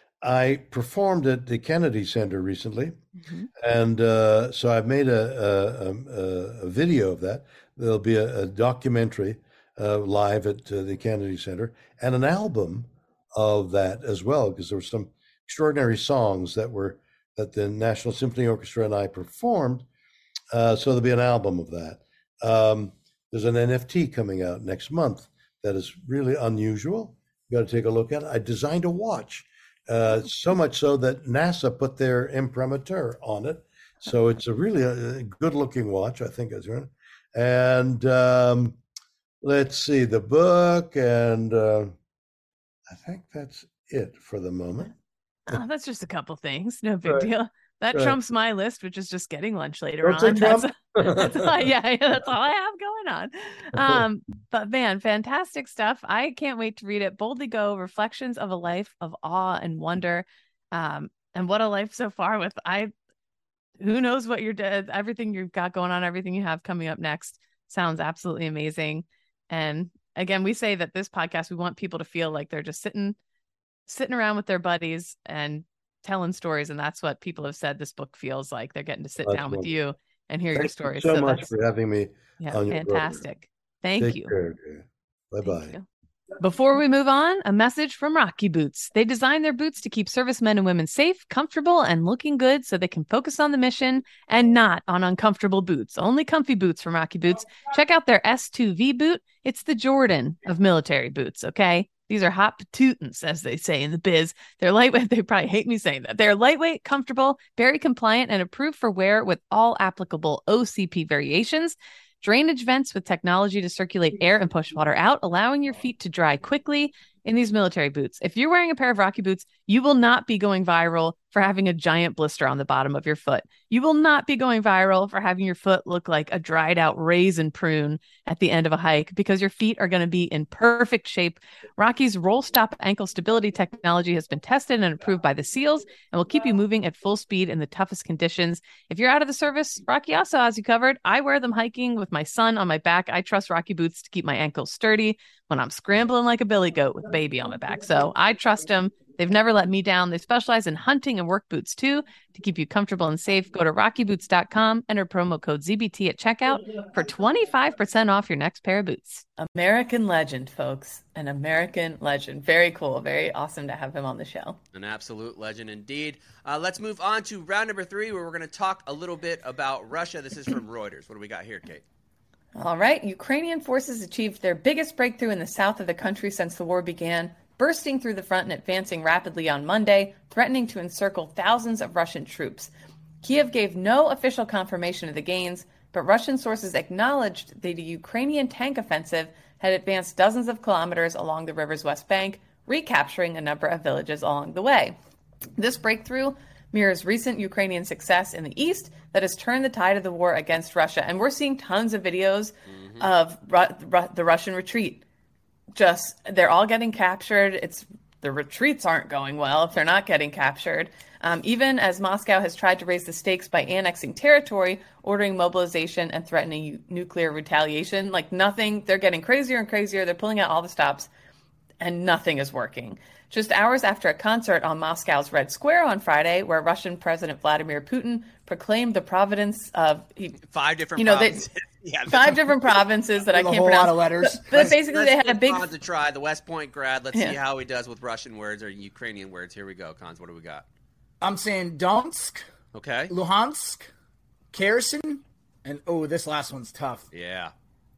I performed at the Kennedy Center recently, hmm and uh, so I've made a, a, a, a video of that. There'll be a, a documentary uh, live at uh, the Kennedy Center and an album of that as well, because there were some extraordinary songs that were that the National Symphony Orchestra and I performed. Uh, so there'll be an album of that. Um, there's an N F T coming out next month that is really unusual. You got to take a look at it. I designed a watch, uh, so much so that NASA put their imprimatur on it. So it's a really uh good-looking watch, I think. Is right. And um, let's see the book, and uh, I think that's it for the moment. Oh, that's just a couple things. No big Right. deal. That Right. trumps my list, which is just getting lunch later Don't say on. That's, Trump. that's all, yeah, yeah, that's all I have going on. Um, but man, fantastic stuff. I can't wait to read it. Boldly Go: Reflections of a Life of Awe and Wonder. Um, and what a life so far with I who knows what you're doing, everything you've got going on, everything you have coming up next sounds absolutely amazing. And again, we say that this podcast, we want people to feel like they're just sitting sitting around with their buddies and telling stories, and that's what people have said this book feels like. They're getting to sit That's down with wonderful. you and hear your Thank you stories. so So much that's for having me yeah, on your program. fantastic. Thank Take you. care, dear. Bye Thank bye. you. Before we move on, a message from Rocky Boots. They design their boots to keep servicemen and women safe, comfortable, and looking good so they can focus on the mission and not on uncomfortable boots. Only comfy boots from Rocky Boots. Check out their S two V boot. It's the Jordan of military boots, okay? These are hot patootin's, as they say in the biz. They're lightweight. They probably hate me saying that. They're lightweight, comfortable, very compliant, and approved for wear with all applicable O C P variations. Drainage vents with technology to circulate air and push water out, allowing your feet to dry quickly. in these military boots. If you're wearing a pair of Rocky boots, you will not be going viral for having a giant blister on the bottom of your foot. You will not be going viral for having your foot look like a dried out raisin prune at the end of a hike, because your feet are going to be in perfect shape. Rocky's Roll Stop ankle stability technology has been tested and approved by the SEALs and will keep you moving at full speed in the toughest conditions. If you're out of the service, Rocky also has you covered. I wear them hiking with my son on my back. I trust Rocky boots to keep my ankles sturdy when I'm scrambling like a billy goat with baby on my back. So I trust them. They've never let me down. They specialize in hunting and work boots too, to keep you comfortable and safe. Go to rocky boots dot com, enter promo code Z B T at checkout for twenty-five percent off your next pair of boots. American legend, folks. An American legend. Very cool. Very awesome to have him on the show. An absolute legend indeed. Uh, let's move on to round number three, where we're going to talk a little bit about Russia. This is from Reuters. What do we got here, Kate? All right. Ukrainian forces achieved their biggest breakthrough in the south of the country since the war began, bursting through the front and advancing rapidly on Monday, threatening to encircle thousands of Russian troops. Kiev gave no official confirmation of the gains, but Russian sources acknowledged that the Ukrainian tank offensive had advanced dozens of kilometers along the river's west bank, recapturing a number of villages along the way. This breakthrough mirrors recent Ukrainian success in the east that has turned the tide of the war against Russia. And we're seeing tons of videos mm-hmm. of Ru- Ru- the Russian retreat. Just, they're all getting captured. It's the retreats aren't going well if they're not getting captured. Um, even as Moscow has tried to raise the stakes by annexing territory, ordering mobilization, and threatening u- nuclear retaliation, like nothing, they're getting crazier and crazier. They're pulling out all the stops, and nothing is working. Just hours after a concert on Moscow's Red Square on Friday, where Russian President Vladimir Putin proclaimed the providence of he, five different you know, provinces. They, yeah, five different provinces that I a can't whole pronounce. lot of letters. But, but basically, Let's they had a big. Cons to try the West Point grad. Let's Yeah. see how he does with Russian words or Ukrainian words. Here we go, Cons. What do we got? I'm saying Donetsk, Okay. Luhansk, Kherson, and oh, this last one's tough. Yeah.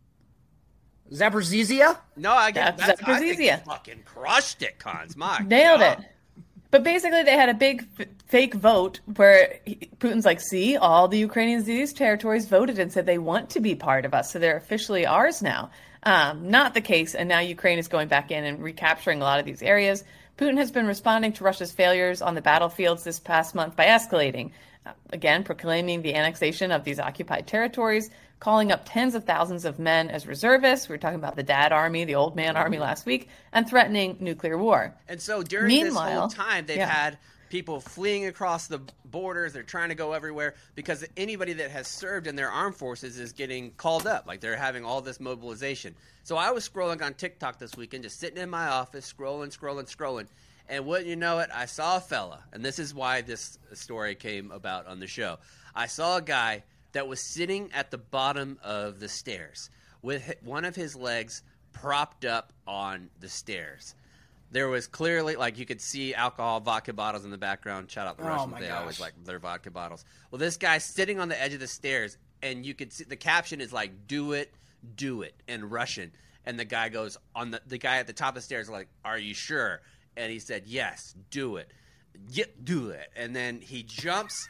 Zaporizhia? No, I get That's that's, I think you Zaporizhia. fucking crushed it, Cons. My Nailed God. it. But basically, they had a big f- fake vote where he, Putin's like, see, all the Ukrainians in these territories voted and said they want to be part of us, so they're officially ours now. Um, not the case, and now Ukraine is going back in and recapturing a lot of these areas. Putin has been responding to Russia's failures on the battlefields this past month by escalating, uh, again, proclaiming the annexation of these occupied territories, calling up tens of thousands of men as reservists. We were talking about the dad army, the old man army last week, and threatening nuclear war. And so during Meanwhile, this whole time, they've yeah. had people fleeing across the borders. They're trying to go everywhere because anybody that has served in their armed forces is getting called up. Like they're having all this mobilization. So I was scrolling on TikTok this weekend, just sitting in my office, scrolling, scrolling, scrolling. And wouldn't you know it, I saw a fella, and this is why this story came about on the show. I saw a guy that was sitting at the bottom of the stairs with one of his legs propped up on the stairs. There was clearly, like, you could see alcohol, vodka bottles in the background. Shout out the Oh, Russians. my They gosh. always like their vodka bottles. Well, this guy's sitting on the edge of the stairs, and you could see the caption is like, do it, do it, in Russian. And the guy goes, on the, the guy at the top of the stairs, like, are you sure? And he said, yes, do it. Yeah, do it. And then he jumps,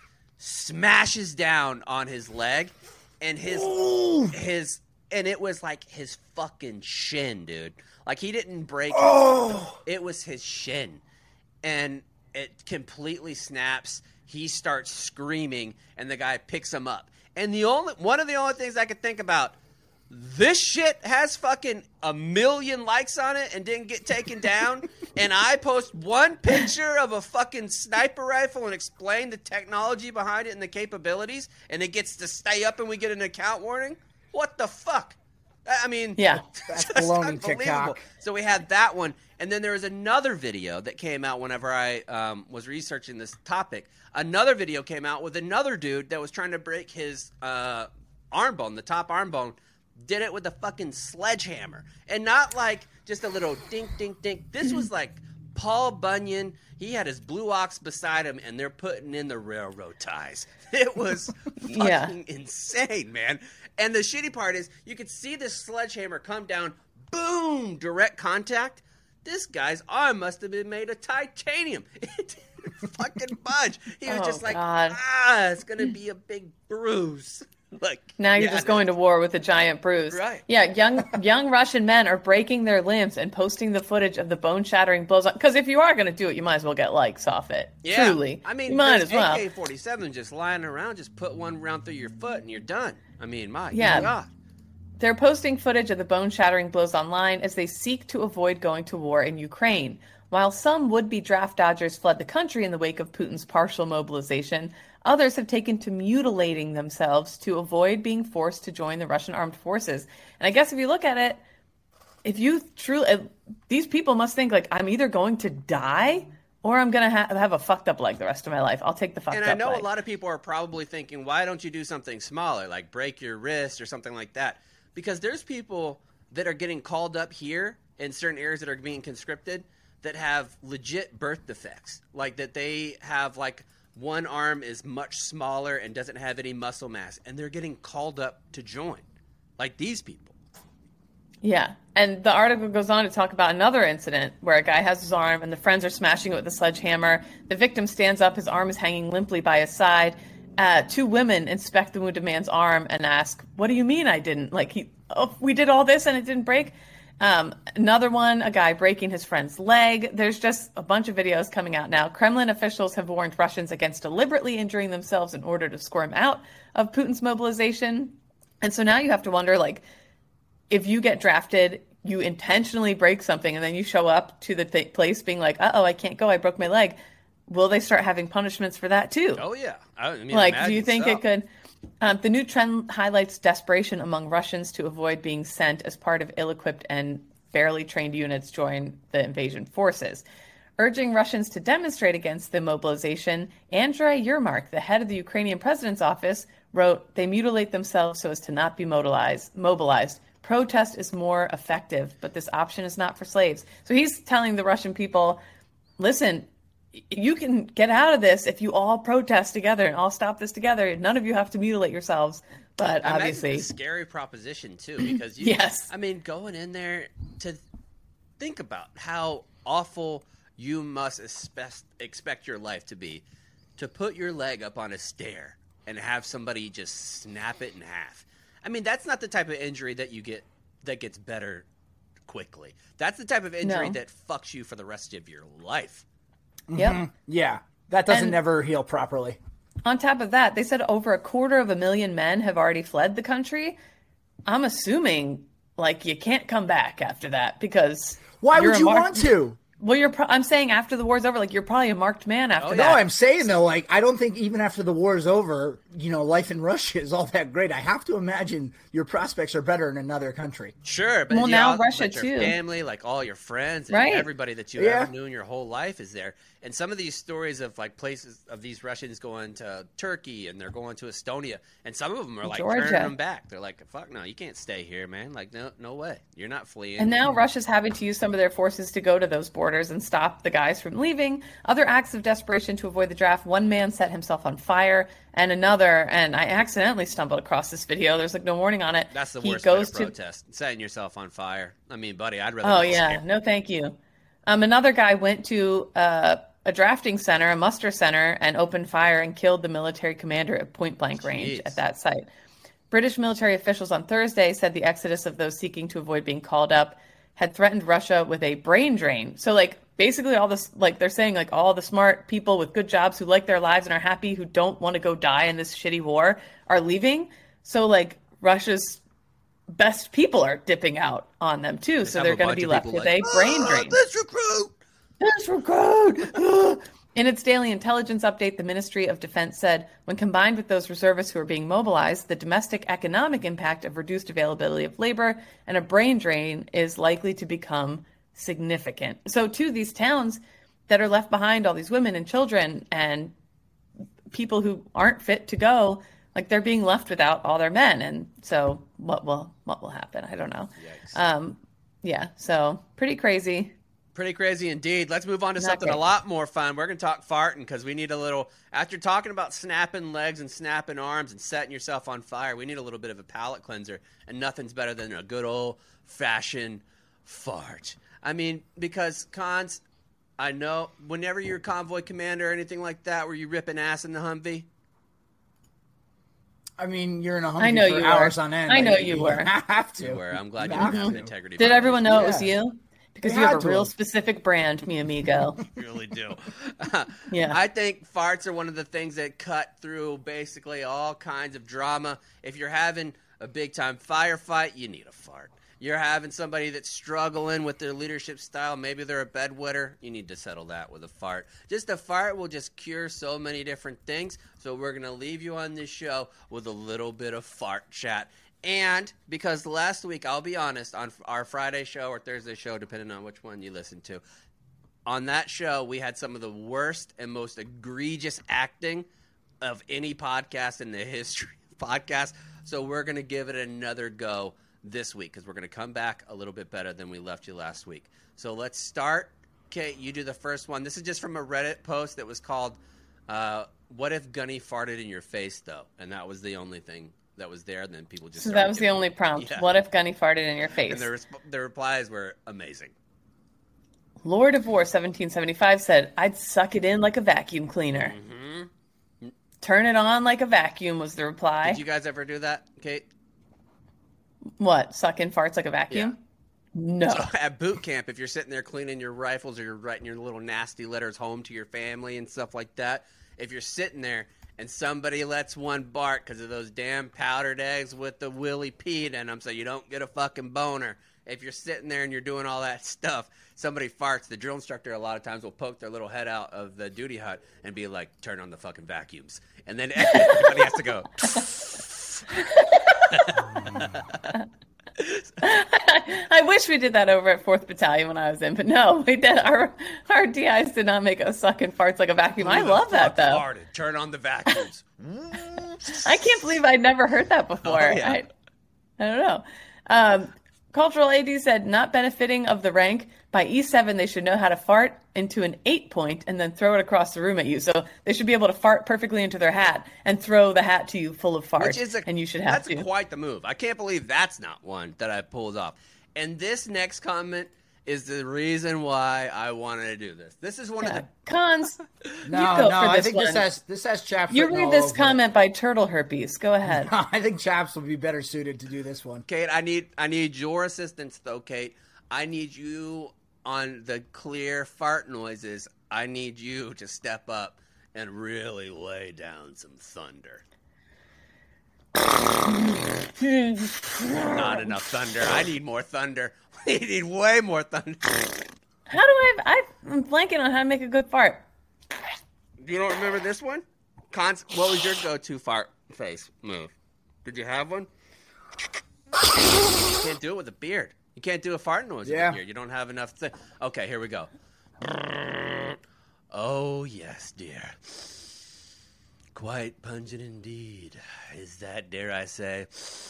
smashes down on his leg, and his his and it was like his fucking shin, dude. Like he didn't break Oh. it. It was his shin. And it completely snaps. He starts screaming, and the guy picks him up. And the only one of the only things I could think about, this shit has fucking a million likes on it and didn't get taken down. And I post one picture of a fucking sniper rifle and explain the technology behind it and the capabilities, and it gets to stay up and we get an account warning. What the fuck? I mean, Yeah. That's just baloney, unbelievable. TikTok. So we had that one, and then there was another video that came out whenever I um, was researching this topic. Another video came out with another dude that was trying to break his uh, arm bone, the top arm bone. Did it with a fucking sledgehammer, and not like just a little dink, dink, dink. This was like Paul Bunyan. He had his blue ox beside him, and they're putting in the railroad ties. It was fucking Yeah. insane, man. And the shitty part is you could see this sledgehammer come down, boom, direct contact. This guy's arm must have been made of titanium. It didn't fucking budge. He was Oh, just like, God. ah, it's going to be a big bruise. Like Now you're yeah, just going to war with a giant bruise. Right. Yeah, young young Russian men are breaking their limbs and posting the footage of the bone-shattering blows. Because if you are going to do it, you might as well get likes off it. Yeah. Truly. I mean, you might there's as well. A K forty-seven just lying around. Just put one round through your foot and you're done. I mean, my Yeah. God. They're posting footage of the bone-shattering blows online as they seek to avoid going to war in Ukraine. While some would-be draft dodgers fled the country in the wake of Putin's partial mobilization, others have taken to mutilating themselves to avoid being forced to join the Russian armed forces. And I guess if you look at it, if you truly, these people must think like, I'm either going to die or I'm going to ha- have a fucked up leg the rest of my life. I'll take the fucked And up I know leg. a lot of people are probably thinking, why don't you do something smaller, like break your wrist or something like that? Because there's people that are getting called up here in certain areas that are being conscripted that have legit birth defects, like that they have like one arm is much smaller and doesn't have any muscle mass, and they're getting called up to join, like these people. Yeah. And the article goes on to talk about another incident where a guy has his arm and the friends are smashing it with a sledgehammer. The victim stands up, his arm is hanging limply by his side. Uh, two women inspect the wounded man's arm and ask, what do you mean I didn't? Like, he, oh, we did all this and it didn't break? Um, another one, a guy breaking his friend's leg. There's just a bunch of videos coming out now. Kremlin officials have warned Russians against deliberately injuring themselves in order to squirm out of Putin's mobilization. And so now you have to wonder, like, if you get drafted, you intentionally break something, and then you show up to the th- place being like, uh-oh, I can't go, I broke my leg. Will they start having punishments for that too? Oh, yeah. I mean, like, do you imagine think so. it could... Um, the new trend highlights desperation among Russians to avoid being sent as part of ill-equipped and barely trained units join the invasion forces. Urging Russians to demonstrate against the mobilization, Andrei Yermak, the head of the Ukrainian president's office, wrote, they mutilate themselves so as to not be mobilized. mobilized. Protest is more effective, but this option is not for slaves. So he's telling the Russian people, listen, you can get out of this if you all protest together and all stop this together. None of you have to mutilate yourselves. But I obviously, it's a scary proposition too, because you, yes, I mean, going in there to think about how awful you must expect, expect your life to be, to put your leg up on a stair and have somebody just snap it in half. I mean, that's not the type of injury that you get that gets better quickly. That's the type of injury No. that fucks you for the rest of your life. Yep. Mm-hmm. Yeah, that doesn't And- never heal properly. On top of that, they said over a quarter of a million men have already fled the country. I'm assuming, like, you can't come back after that because Why you're would a you marked- want to? Well, you're. Pro- I'm saying after the war's over, like you're probably a marked man after Oh, No, that. I'm saying though, like I don't think even after the war is over, you know, life in Russia is all that great. I have to imagine your prospects are better in another country. Sure, but Well, you now know, Russia, but your too. family, like all your friends and Right. everybody that you Yeah. ever knew in your whole life is there. And some of these stories of like places of these Russians going to Turkey and they're going to Estonia, and some of them are like Georgia. turning them back. They're like, "Fuck no, you can't stay here, man. Like, no, no way. You're not fleeing." And now Russia's having to use some of their forces to go to those borders and stop the guys from leaving. Other acts of desperation to avoid the draft. One man set himself on fire, and another, and I accidentally stumbled across this video. There's like no warning on it. That's the he worst goes way to to protest, setting yourself on fire. I mean, buddy, I'd rather. Oh be yeah, scared. no, thank you. Um, another guy went to uh, a drafting center, a muster center, and opened fire and killed the military commander at point blank range Jeez. at that site. British military officials on Thursday said the exodus of those seeking to avoid being called up had threatened Russia with a brain drain. So like basically all this, like they're saying like all the smart people with good jobs who like their lives and are happy, who don't want to go die in this shitty war, are leaving. So like Russia's best people are dipping out on them too. So have they're a going to bunch be of left people with like, a brain "Ah, drain. Let's recruit. Let's recruit. In its daily intelligence update, the Ministry of Defense said, when combined with those reservists who are being mobilized, the domestic economic impact of reduced availability of labor and a brain drain is likely to become significant. So, to these towns that are left behind, all these women and children and people who aren't fit to go, like they're being left without all their men. And so, what will what will happen? I don't know. Yikes. Um, yeah. So, pretty crazy. Pretty crazy indeed. Let's move on to Not something great. a lot more fun. We're going to talk farting because we need a little, after talking about snapping legs and snapping arms and setting yourself on fire, we need a little bit of a palate cleanser. And nothing's better than a good old fashioned fart. I mean, because Cons, I know, whenever you're a convoy commander or anything like that, were you ripping ass in the Humvee? I mean, you're in a I Humvee know for you hours were. on end. I know Like, you were. have to. You were. I'm glad You you don't have have an to. integrity. Did everyone know it was Yeah. you? Because They you had have a to real have. specific brand, mi amigo. You really do. Yeah. I think farts are one of the things that cut through basically all kinds of drama. If you're having a big time firefight, you need a fart. You're having somebody that's struggling with their leadership style. Maybe they're a bedwetter. You need to settle that with a fart. Just a fart will just cure so many different things. So we're going to leave you on this show with a little bit of fart chat. And because last week, I'll be honest, on our Friday show or Thursday show, depending on which one you listen to, on that show, we had some of the worst and most egregious acting of any podcast in the history of podcasts. So we're going to give it another go this week because we're going to come back a little bit better than we left you last week. So let's start. Kate, you do the first one. This is just from a Reddit post that was called, uh, What If Gunny Farted in Your Face, though? And that was the only thing that was there. And then people just So started that was the giving- only prompt. Yeah. What if Gunny farted in your face? And the, resp- the replies were amazing. Lord of War seventeen seventy-five said, I'd suck it in like a vacuum cleaner. Mm-hmm. Turn it on like a vacuum was the reply. Did you guys ever do that, Kate? What? Suck in farts like a vacuum? No. So at boot camp, if you're sitting there cleaning your rifles or you're writing your little nasty letters home to your family and stuff like that, if you're sitting there and somebody lets one bark because of those damn powdered eggs with the willy peed in them so you don't get a fucking boner, if you're sitting there and you're doing all that stuff, somebody farts, the drill instructor a lot of times will poke their little head out of the duty hut and be like, turn on the fucking vacuums. And then everybody has to go. I wish we did that over at fourth Battalion when I was in, but no, we did. Our our D Is did not make us suck in farts like a vacuum. I Who the love that, fuck though. farted? Turn on the vacuums. I can't believe I'd never heard that before. Oh, yeah. I, I don't know. Um, Cultural A D said, not benefiting of the rank. By E seven, they should know how to fart into an eight point and then throw it across the room at you. So they should be able to fart perfectly into their hat and throw the hat to you full of farts. Which is a, and you should have that's to. quite the move. I can't believe that's not one that I pulled off. And this next comment is the reason why I wanted to do this. This is one Yeah. of the Cons, No, you go no, for I this think one. this has this has chaps. You written read all this over it. comment by Turtle Herpes. Go ahead. I think chaps will be better suited to do this one. Kate, I need I need your assistance though, Kate. I need you on the clear fart noises. I need you to step up and really lay down some thunder. Not enough thunder. I need more thunder. We need way more thunder. How do I, I? I'm blanking on how to make a good fart. You don't remember this one? Cons- what was your go-to fart face move? Did you have one? You can't do it with a beard. You can't do a fart noise with Yeah. a beard. You don't have enough. Th- okay, here we go. Oh, yes, dear. Quite pungent indeed. Is that, dare I say,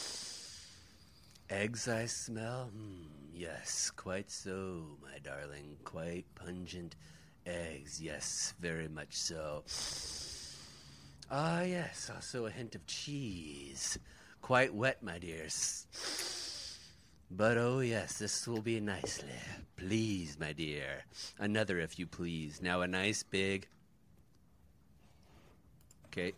eggs I smell? Mm, yes, quite so, my darling. Quite pungent eggs. Yes, very much so. Ah, yes, also a hint of cheese. Quite wet, my dears. But oh yes, this will be nicely. Please, my dear. Another, if you please. Now a nice big... Kate?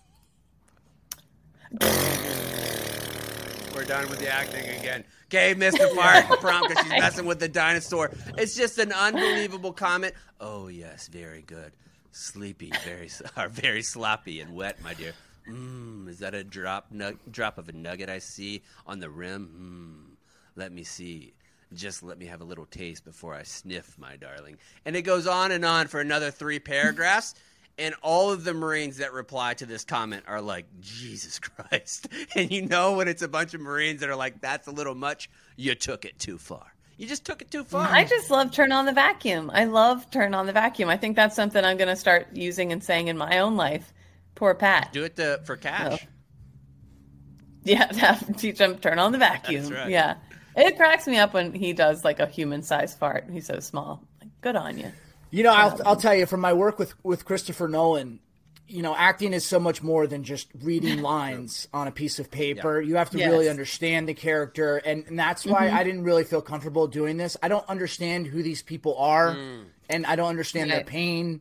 We're done with the acting again. Kate missed the fart prompt because she's messing with the dinosaur. It's just an unbelievable comment. Oh yes, very good. Sleepy, very, are very sloppy and wet, my dear. Mmm, is that a drop, nug- drop of a nugget I see on the rim? Mmm. Let me see. Just let me have a little taste before I sniff, my darling. And it goes on and on for another three paragraphs. And all of the Marines that reply to this comment are like, Jesus Christ. And you know when it's a bunch of Marines that are like, that's a little much, you took it too far. You just took it too far. I just love turn on the vacuum. I love turn on the vacuum. I think that's something I'm going to start using and saying in my own life. Poor Pat. Do it to, for cash. Oh. Yeah, have, teach him turn on the vacuum. That's right. Yeah. It cracks me up when he does like a human-sized fart. He's so small. Like, good on you. You know, I'll I'll tell you from my work with with Christopher Nolan, you know, acting is so much more than just reading lines on a piece of paper. You have to Yes. really understand the character, and, and that's why Mm-hmm. I didn't really feel comfortable doing this. I don't understand who these people are, and I don't understand their Right. pain.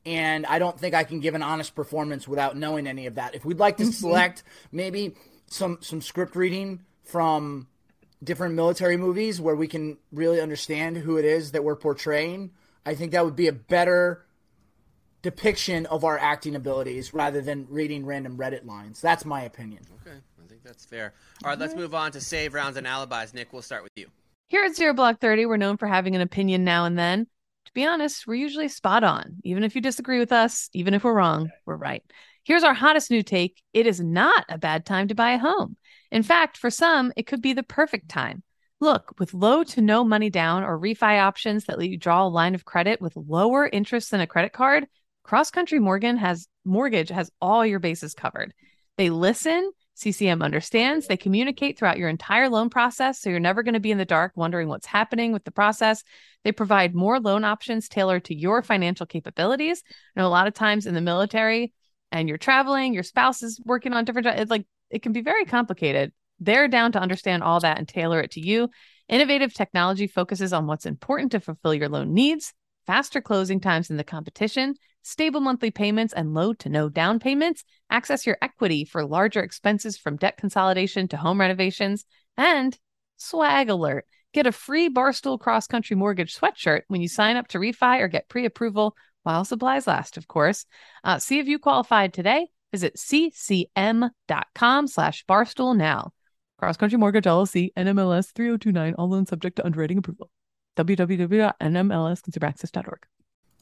And I don't think I can give an honest performance without knowing any of that. If we'd like to select maybe some some script reading from different military movies where we can really understand who it is that we're portraying, I think that would be a better depiction of our acting abilities rather than reading random Reddit lines. That's my opinion. Okay, I think that's fair. All right, let's move on to save rounds and alibis. Nick, we'll start with you. Here at Zero Block thirty, we're known for having an opinion now and then. To be honest, we're usually spot on. Even if you disagree with us, even if we're wrong, we're right. Here's our hottest new take. It is not a bad time to buy a home. In fact, for some, it could be the perfect time. Look, with low to no money down or refi options that let you draw a line of credit with lower interest than a credit card, Cross Country Morgan has Mortgage has all your bases covered. They listen, C C M understands, they communicate throughout your entire loan process, so you're never going to be in the dark wondering what's happening with the process. They provide more loan options tailored to your financial capabilities. I know a lot of times in the military and you're traveling, your spouse is working on different jobs, it's like it can be very complicated. They're down to understand all that and tailor it to you. Innovative technology focuses on what's important to fulfill your loan needs, faster closing times than the competition, stable monthly payments, and low to no down payments. Access your equity for larger expenses from debt consolidation to home renovations. And swag alert. Get a free Barstool Cross Country Mortgage sweatshirt when you sign up to refi or get pre-approval while supplies last, of course. Uh, see if you qualified today. Visit ccm.com slash barstool now. Cross Country Mortgage, L L C, N M L S three oh two nine, all loans subject to underwriting approval. w w w dot n m l s consumer access dot org.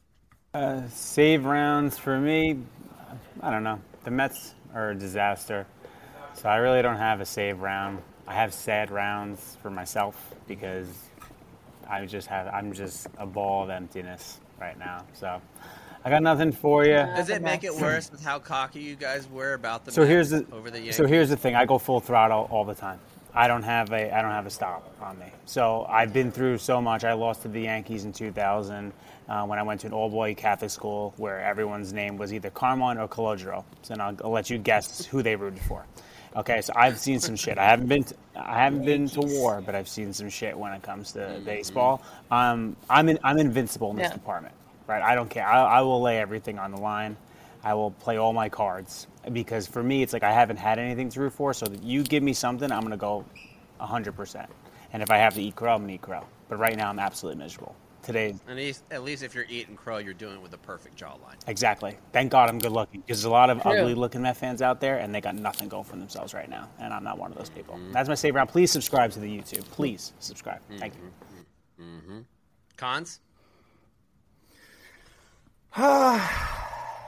Uh, save rounds for me, I don't know. The Mets are a disaster, so I really don't have a save round. I have sad rounds for myself because I just have I'm just a ball of emptiness right now. So I got nothing for you. Does it make it worse with how cocky you guys were about the so Mets here's the over the Yankees? So here's the thing. I go full throttle all the time. I don't have a I don't have a stop on me. So I've been through so much. I lost to the Yankees in two thousand uh, when I went to an all-boy Catholic school where everyone's name was either Carmon or Calogero. So I'll, I'll let you guess who they rooted for. Okay, so I've seen some shit. I haven't been to, I haven't been to war, but I've seen some shit when it comes to mm-hmm. baseball. Um, I'm in, I'm invincible in this yeah. department, right? I don't care. I, I will lay everything on the line. I will play all my cards because for me, it's like I haven't had anything to root for. So that you give me something, I'm gonna go one hundred percent. And if I have to eat crow, I'm gonna eat crow. But right now, I'm absolutely miserable. Today, at least, at least if you're eating crow, you're doing it with a perfect jawline. Exactly. Thank God I'm good looking because there's a lot of ugly looking Met fans out there, and they got nothing going for themselves right now. And I'm not one of those people. Mm-hmm. That's my save round. Please subscribe to the YouTube. Please subscribe. Mm-hmm. Thank you. Mm-hmm. Cons? I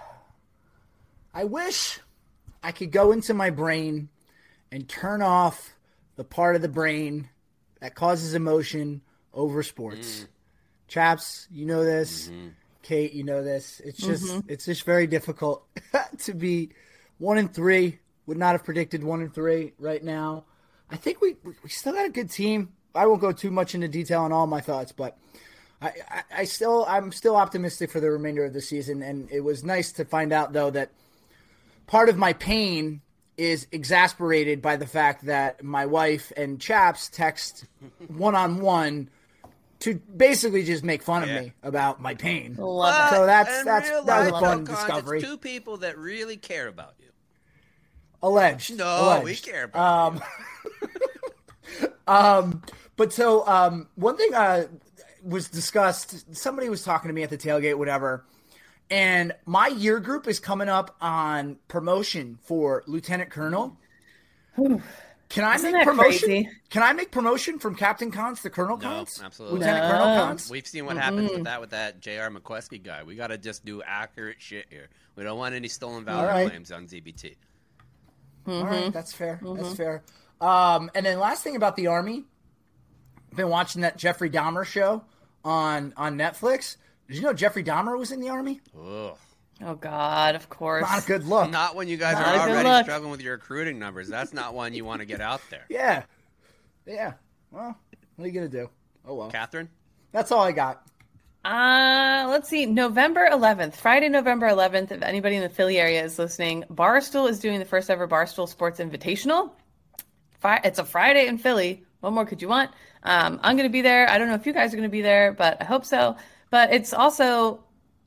wish I could go into my brain and turn off the part of the brain that causes emotion over sports. Mm. Chaps, you know this. Mm-hmm. Kate, you know this. It's just mm-hmm. it's just very difficult to be one and three. Would not have predicted one and three right now. I think we we still got a good team. I won't go too much into detail on all my thoughts, but I, I, I still I'm still optimistic for the remainder of the season. And it was nice to find out though that part of my pain is exasperated by the fact that my wife and Chaps text one on one to basically just make fun yeah. of me about my pain. Love so it. that's and that's that was a fun Cons, discovery. It's two people that really care about you. Alleged. No, Alleged. we care about um, you. um, but so um, one thing uh, was discussed. Somebody was talking to me at the tailgate, whatever. And my year group is coming up on promotion for lieutenant colonel. Can I Isn't make promotion? Crazy? Can I make promotion from Captain Cons to Colonel Cons? No, absolutely. Lieutenant no. Colonel Cons? We've seen what mm-hmm. happens with that with that J R McQueskey guy. We got to just do accurate shit here. We don't want any stolen valor right. claims on Z B T. Mm-hmm. All right, that's fair. Mm-hmm. That's fair. Um, and then last thing about the Army, I've been watching that Jeffrey Dahmer show on, on Netflix. Did you know Jeffrey Dahmer was in the Army? Ugh. Oh, God, of course. Not a good look. Not when you guys Not are already struggling with your recruiting numbers. That's not one you want to get out there. Yeah. Yeah. Well, what are you going to do? Oh, well. Catherine? That's all I got. Uh, let's see. November eleventh, Friday, November eleventh, if anybody in the Philly area is listening, Barstool is doing the first ever Barstool Sports Invitational. It's a Friday in Philly. What more could you want? Um, I'm going to be there. I don't know if you guys are going to be there, but I hope so. But it's also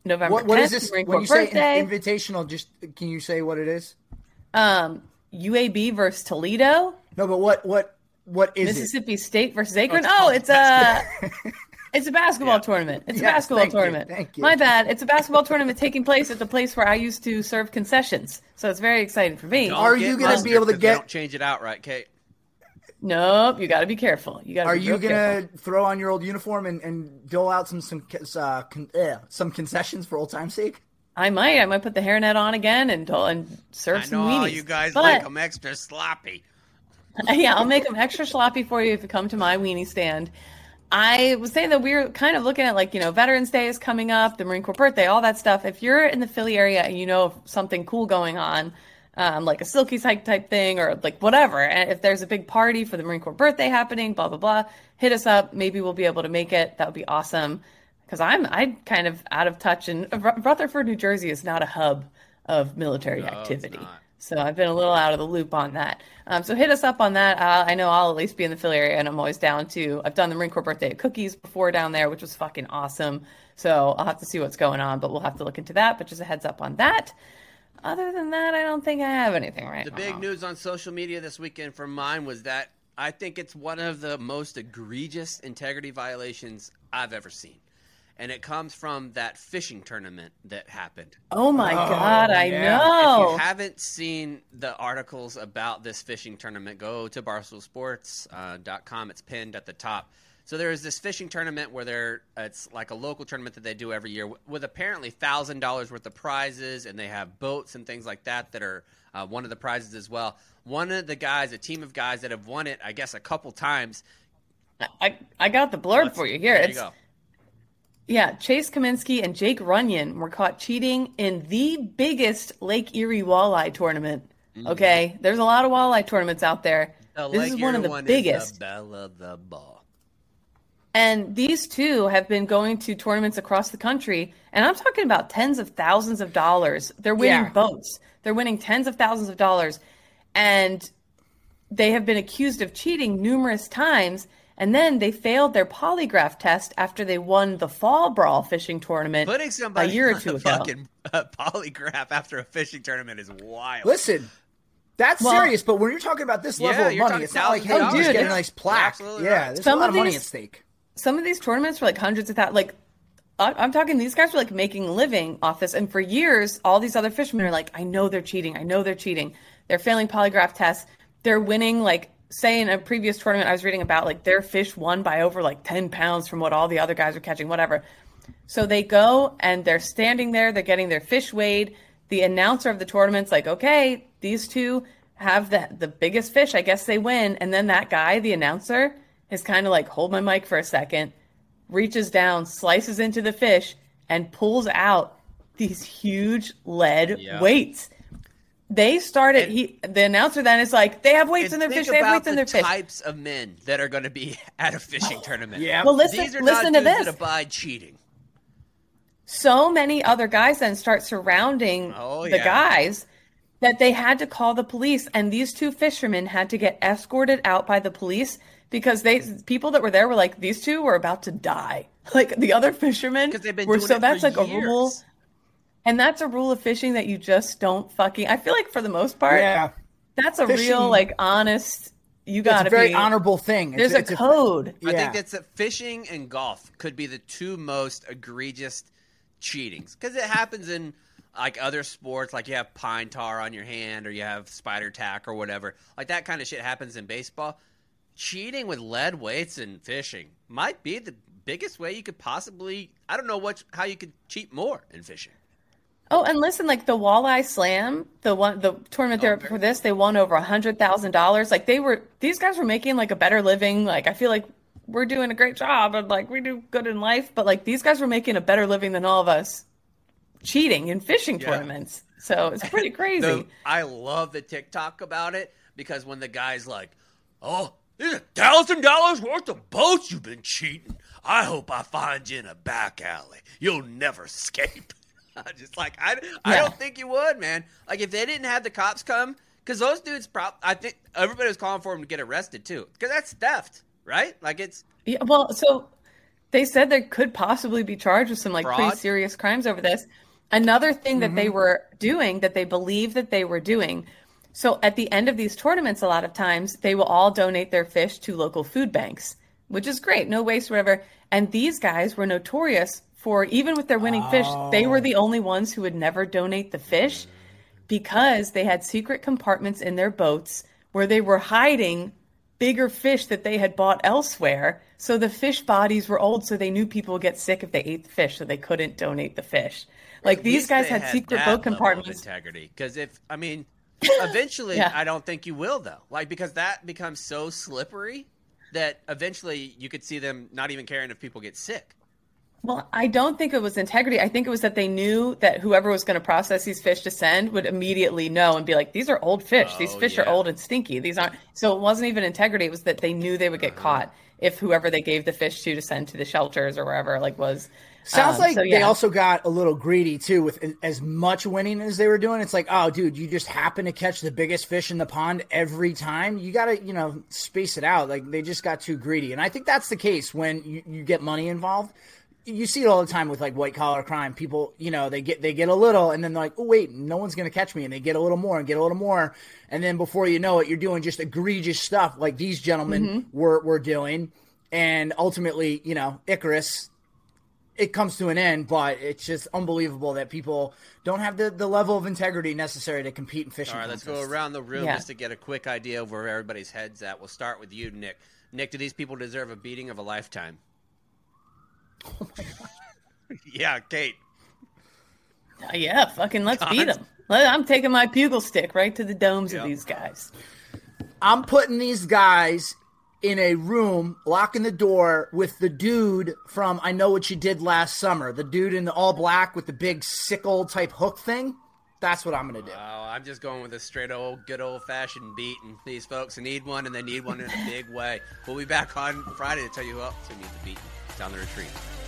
November What, what tenth, is this? Marine When Corps you say birthday. in- invitational, just can you say what it is? um, U A B versus Toledo. No, but what what what is Mississippi State versus Akron. it's Oh, called it's a it's a basketball Yeah. tournament. It's a Yes, basketball thank you, tournament. thank you. My bad. It's a basketball tournament taking place at the place where I used to serve concessions. So it's very exciting for me. Don't Are get you gonna be mustard able to 'cause they get- Don't change it out, right, Kate? Nope, you got to be careful. You got. Are be you real gonna careful. throw on your old uniform and, and dole out some some uh, con- uh, some concessions for old time's sake? I might. I might put the hairnet on again and and serve I some know all weenies. you guys But- like them extra sloppy. Yeah, I'll make them extra sloppy for you if you come to my weenie stand. I was saying that we were kind of looking at, like, you know, Veterans Day is coming up, the Marine Corps birthday, all that stuff. If you're in the Philly area and you know of something cool going on, um, like a Silky Hike type thing or like whatever, and if there's a big party for the Marine Corps birthday happening, blah, blah, blah, hit us up. Maybe we'll be able to make it. That would be awesome. Because I'm I'm kind of out of touch. And Rutherford, New Jersey is not a hub of military No, it's activity. not. So I've been a little out of the loop on that. Um, so hit us up on that. Uh, I know I'll at least be in the Philly area, and I'm always down to. I've done the Marine Corps birthday cookies before down there, which was fucking awesome. So I'll have to see what's going on, but we'll have to look into that. But just a heads up on that. Other than that, I don't think I have anything right The now. big news on social media this weekend from mine was that I think it's one of the most egregious integrity violations I've ever seen. And it comes from that fishing tournament that happened. Oh my God, I yeah. know. If you haven't seen the articles about this fishing tournament, go to barstool sports dot com. It's pinned at the top. So there is this fishing tournament where they're, it's like a local tournament that they do every year with apparently one thousand dollars worth of prizes, and they have boats and things like that that are uh, one of the prizes as well. One of the guys, a team of guys that have won it, I guess, a couple times. I, I got the blurb for you here. There It's, you go. Yeah, Chase Kaminsky and Jake Runyon were caught cheating in the biggest Lake Erie walleye tournament. Okay, there's a lot of walleye tournaments out there. The this Lake is one of Erie the one biggest. Is the belle of the ball. And these two have been going to tournaments across the country, and I'm talking about tens of thousands of dollars. They're winning Yeah. boats. They're winning tens of thousands of dollars, and they have been accused of cheating numerous times. And then they failed their polygraph test after they won the Fall Brawl fishing tournament Putting somebody a year or on two a ago. fucking uh, polygraph after a fishing tournament is wild. Listen, that's Well- serious. But when you're talking about this level Yeah, of you're money, talking it's not like, hey, thousands you of just get a dollars. nice plaque. Absolutely Yeah, right. there's Some a lot of of money these- at stake. Some of these tournaments were like hundreds of thousands. Like, I- I'm talking, these guys were like making a living off this. And for years, all these other fishermen are like, I know they're cheating. I know they're cheating. They're failing polygraph tests. They're winning, like, say in a previous tournament I was reading about, like, their fish won by over like ten pounds from what all the other guys are catching, whatever. So they go and they're standing there, they're getting their fish weighed. The announcer of the tournament's like, okay, these two have the, the biggest fish. I guess they win. And then that guy, the announcer, is kind of like, hold my mic for a second, reaches down, slices into the fish, and pulls out these huge lead Yeah. weights. They started, And- he, the announcer then is like, they have weights And in their think fish, they have about weights in the their fish. types of men that are going to be at a fishing tournament. Yeah. Well, listen, These are listen not to dudes this. that abide cheating. So many other guys then start surrounding Oh, the yeah. guys that they had to call the police, and these two fishermen had to get escorted out by the police because they people that were there were like, these two were about to die. Like the other fishermen 'Cause they've been were doing so it that's for like a years. rule. And that's a rule of fishing that you just don't fucking I feel like for the most part, Yeah, that's a Fishing- real like honest you it's gotta a very be honorable thing. there's it's, a it's code. I Yeah. think that's that fishing and golf could be the two most egregious cheatings because it happens in like other sports, like you have pine tar on your hand or you have spider tack or whatever. Like that kind of shit happens in baseball. Cheating with lead weights in fishing might be the biggest way you could possibly. I don't know what how you could cheat more in fishing. Oh, and listen, like the Walleye Slam, the one, the tournament there very for this, they won over a hundred thousand dollars. Like they were, these guys were making like a better living. Like I feel like we're doing a great job and like we do good in life, but like these guys were making a better living than all of us cheating in fishing Yeah. tournaments. So it's pretty crazy. The- I love the TikTok about it because when the guy's like, "Oh, there's a thousand dollars worth of boats you've been cheating. I hope I find you in a back alley. You'll never escape." I just like I, I Yeah. don't think you would, man. Like if they didn't have the cops come, because those dudes, prop, I think everybody was calling for them to get arrested too, because that's theft, right? Like it's Yeah, well, so They said they could possibly be charged with some like Fraud? pretty serious crimes over this. Another thing that Mm-hmm. they were doing, that they believe that they were doing. So at the end of these tournaments, a lot of times they will all donate their fish to local food banks, which is great. No waste, whatever. And these guys were notorious for, even with their winning fish, they were the only ones who would never donate the fish because they had secret compartments in their boats where they were hiding bigger fish that they had bought elsewhere. So the fish bodies were old, so they knew people would get sick if they ate the fish, so they couldn't donate the fish. Like At these least guys they had secret that boat level of compartments. integrity. Because if I mean, eventually, Yeah. I don't think you will though. Like because that becomes so slippery that eventually you could see them not even caring if people get sick. Well, I don't think it was integrity. I think it was that they knew that whoever was going to process these fish to send would immediately know and be like, these are old fish. These Oh, fish yeah. are old and stinky. These aren't. So it wasn't even integrity. It was that they knew they would get caught if whoever they gave the fish to to send to the shelters or wherever like was. Sounds um, like so, they yeah. also got a little greedy too with as much winning as they were doing. It's like, oh, dude, you just happen to catch the biggest fish in the pond every time. You got to, you know, space it out. Like they just got too greedy. And I think that's the case when you, you get money involved. You see it all the time with like white collar crime. People, you know, they get they get a little and then they're like, oh, wait, no one's going to catch me. And they get a little more and get a little more. And then before you know it, you're doing just egregious stuff like these gentlemen Mm-hmm. were, were doing. And ultimately, you know, Icarus, it comes to an end, but it's just unbelievable that people don't have the, the level of integrity necessary to compete in fishing All right, let's contests. go around the room Yeah. just to get a quick idea of where everybody's head's at. We'll start with you, Nick. Nick, do these people deserve a beating of a lifetime? Oh my god! Yeah, Kate. Uh, yeah, fucking let's beat Cons- them. I'm taking my bugle stick right to the domes Yep. of these guys. I'm putting these guys in a room, locking the door with the dude from I Know What You Did Last Summer. The dude in the all black with the big sickle type hook thing. That's what I'm going to do. Oh, I'm just going with a straight old, good old fashioned beating. These folks need one, and they need one in a big way. We'll be back on Friday to tell you who else who needs a beat down the retreat.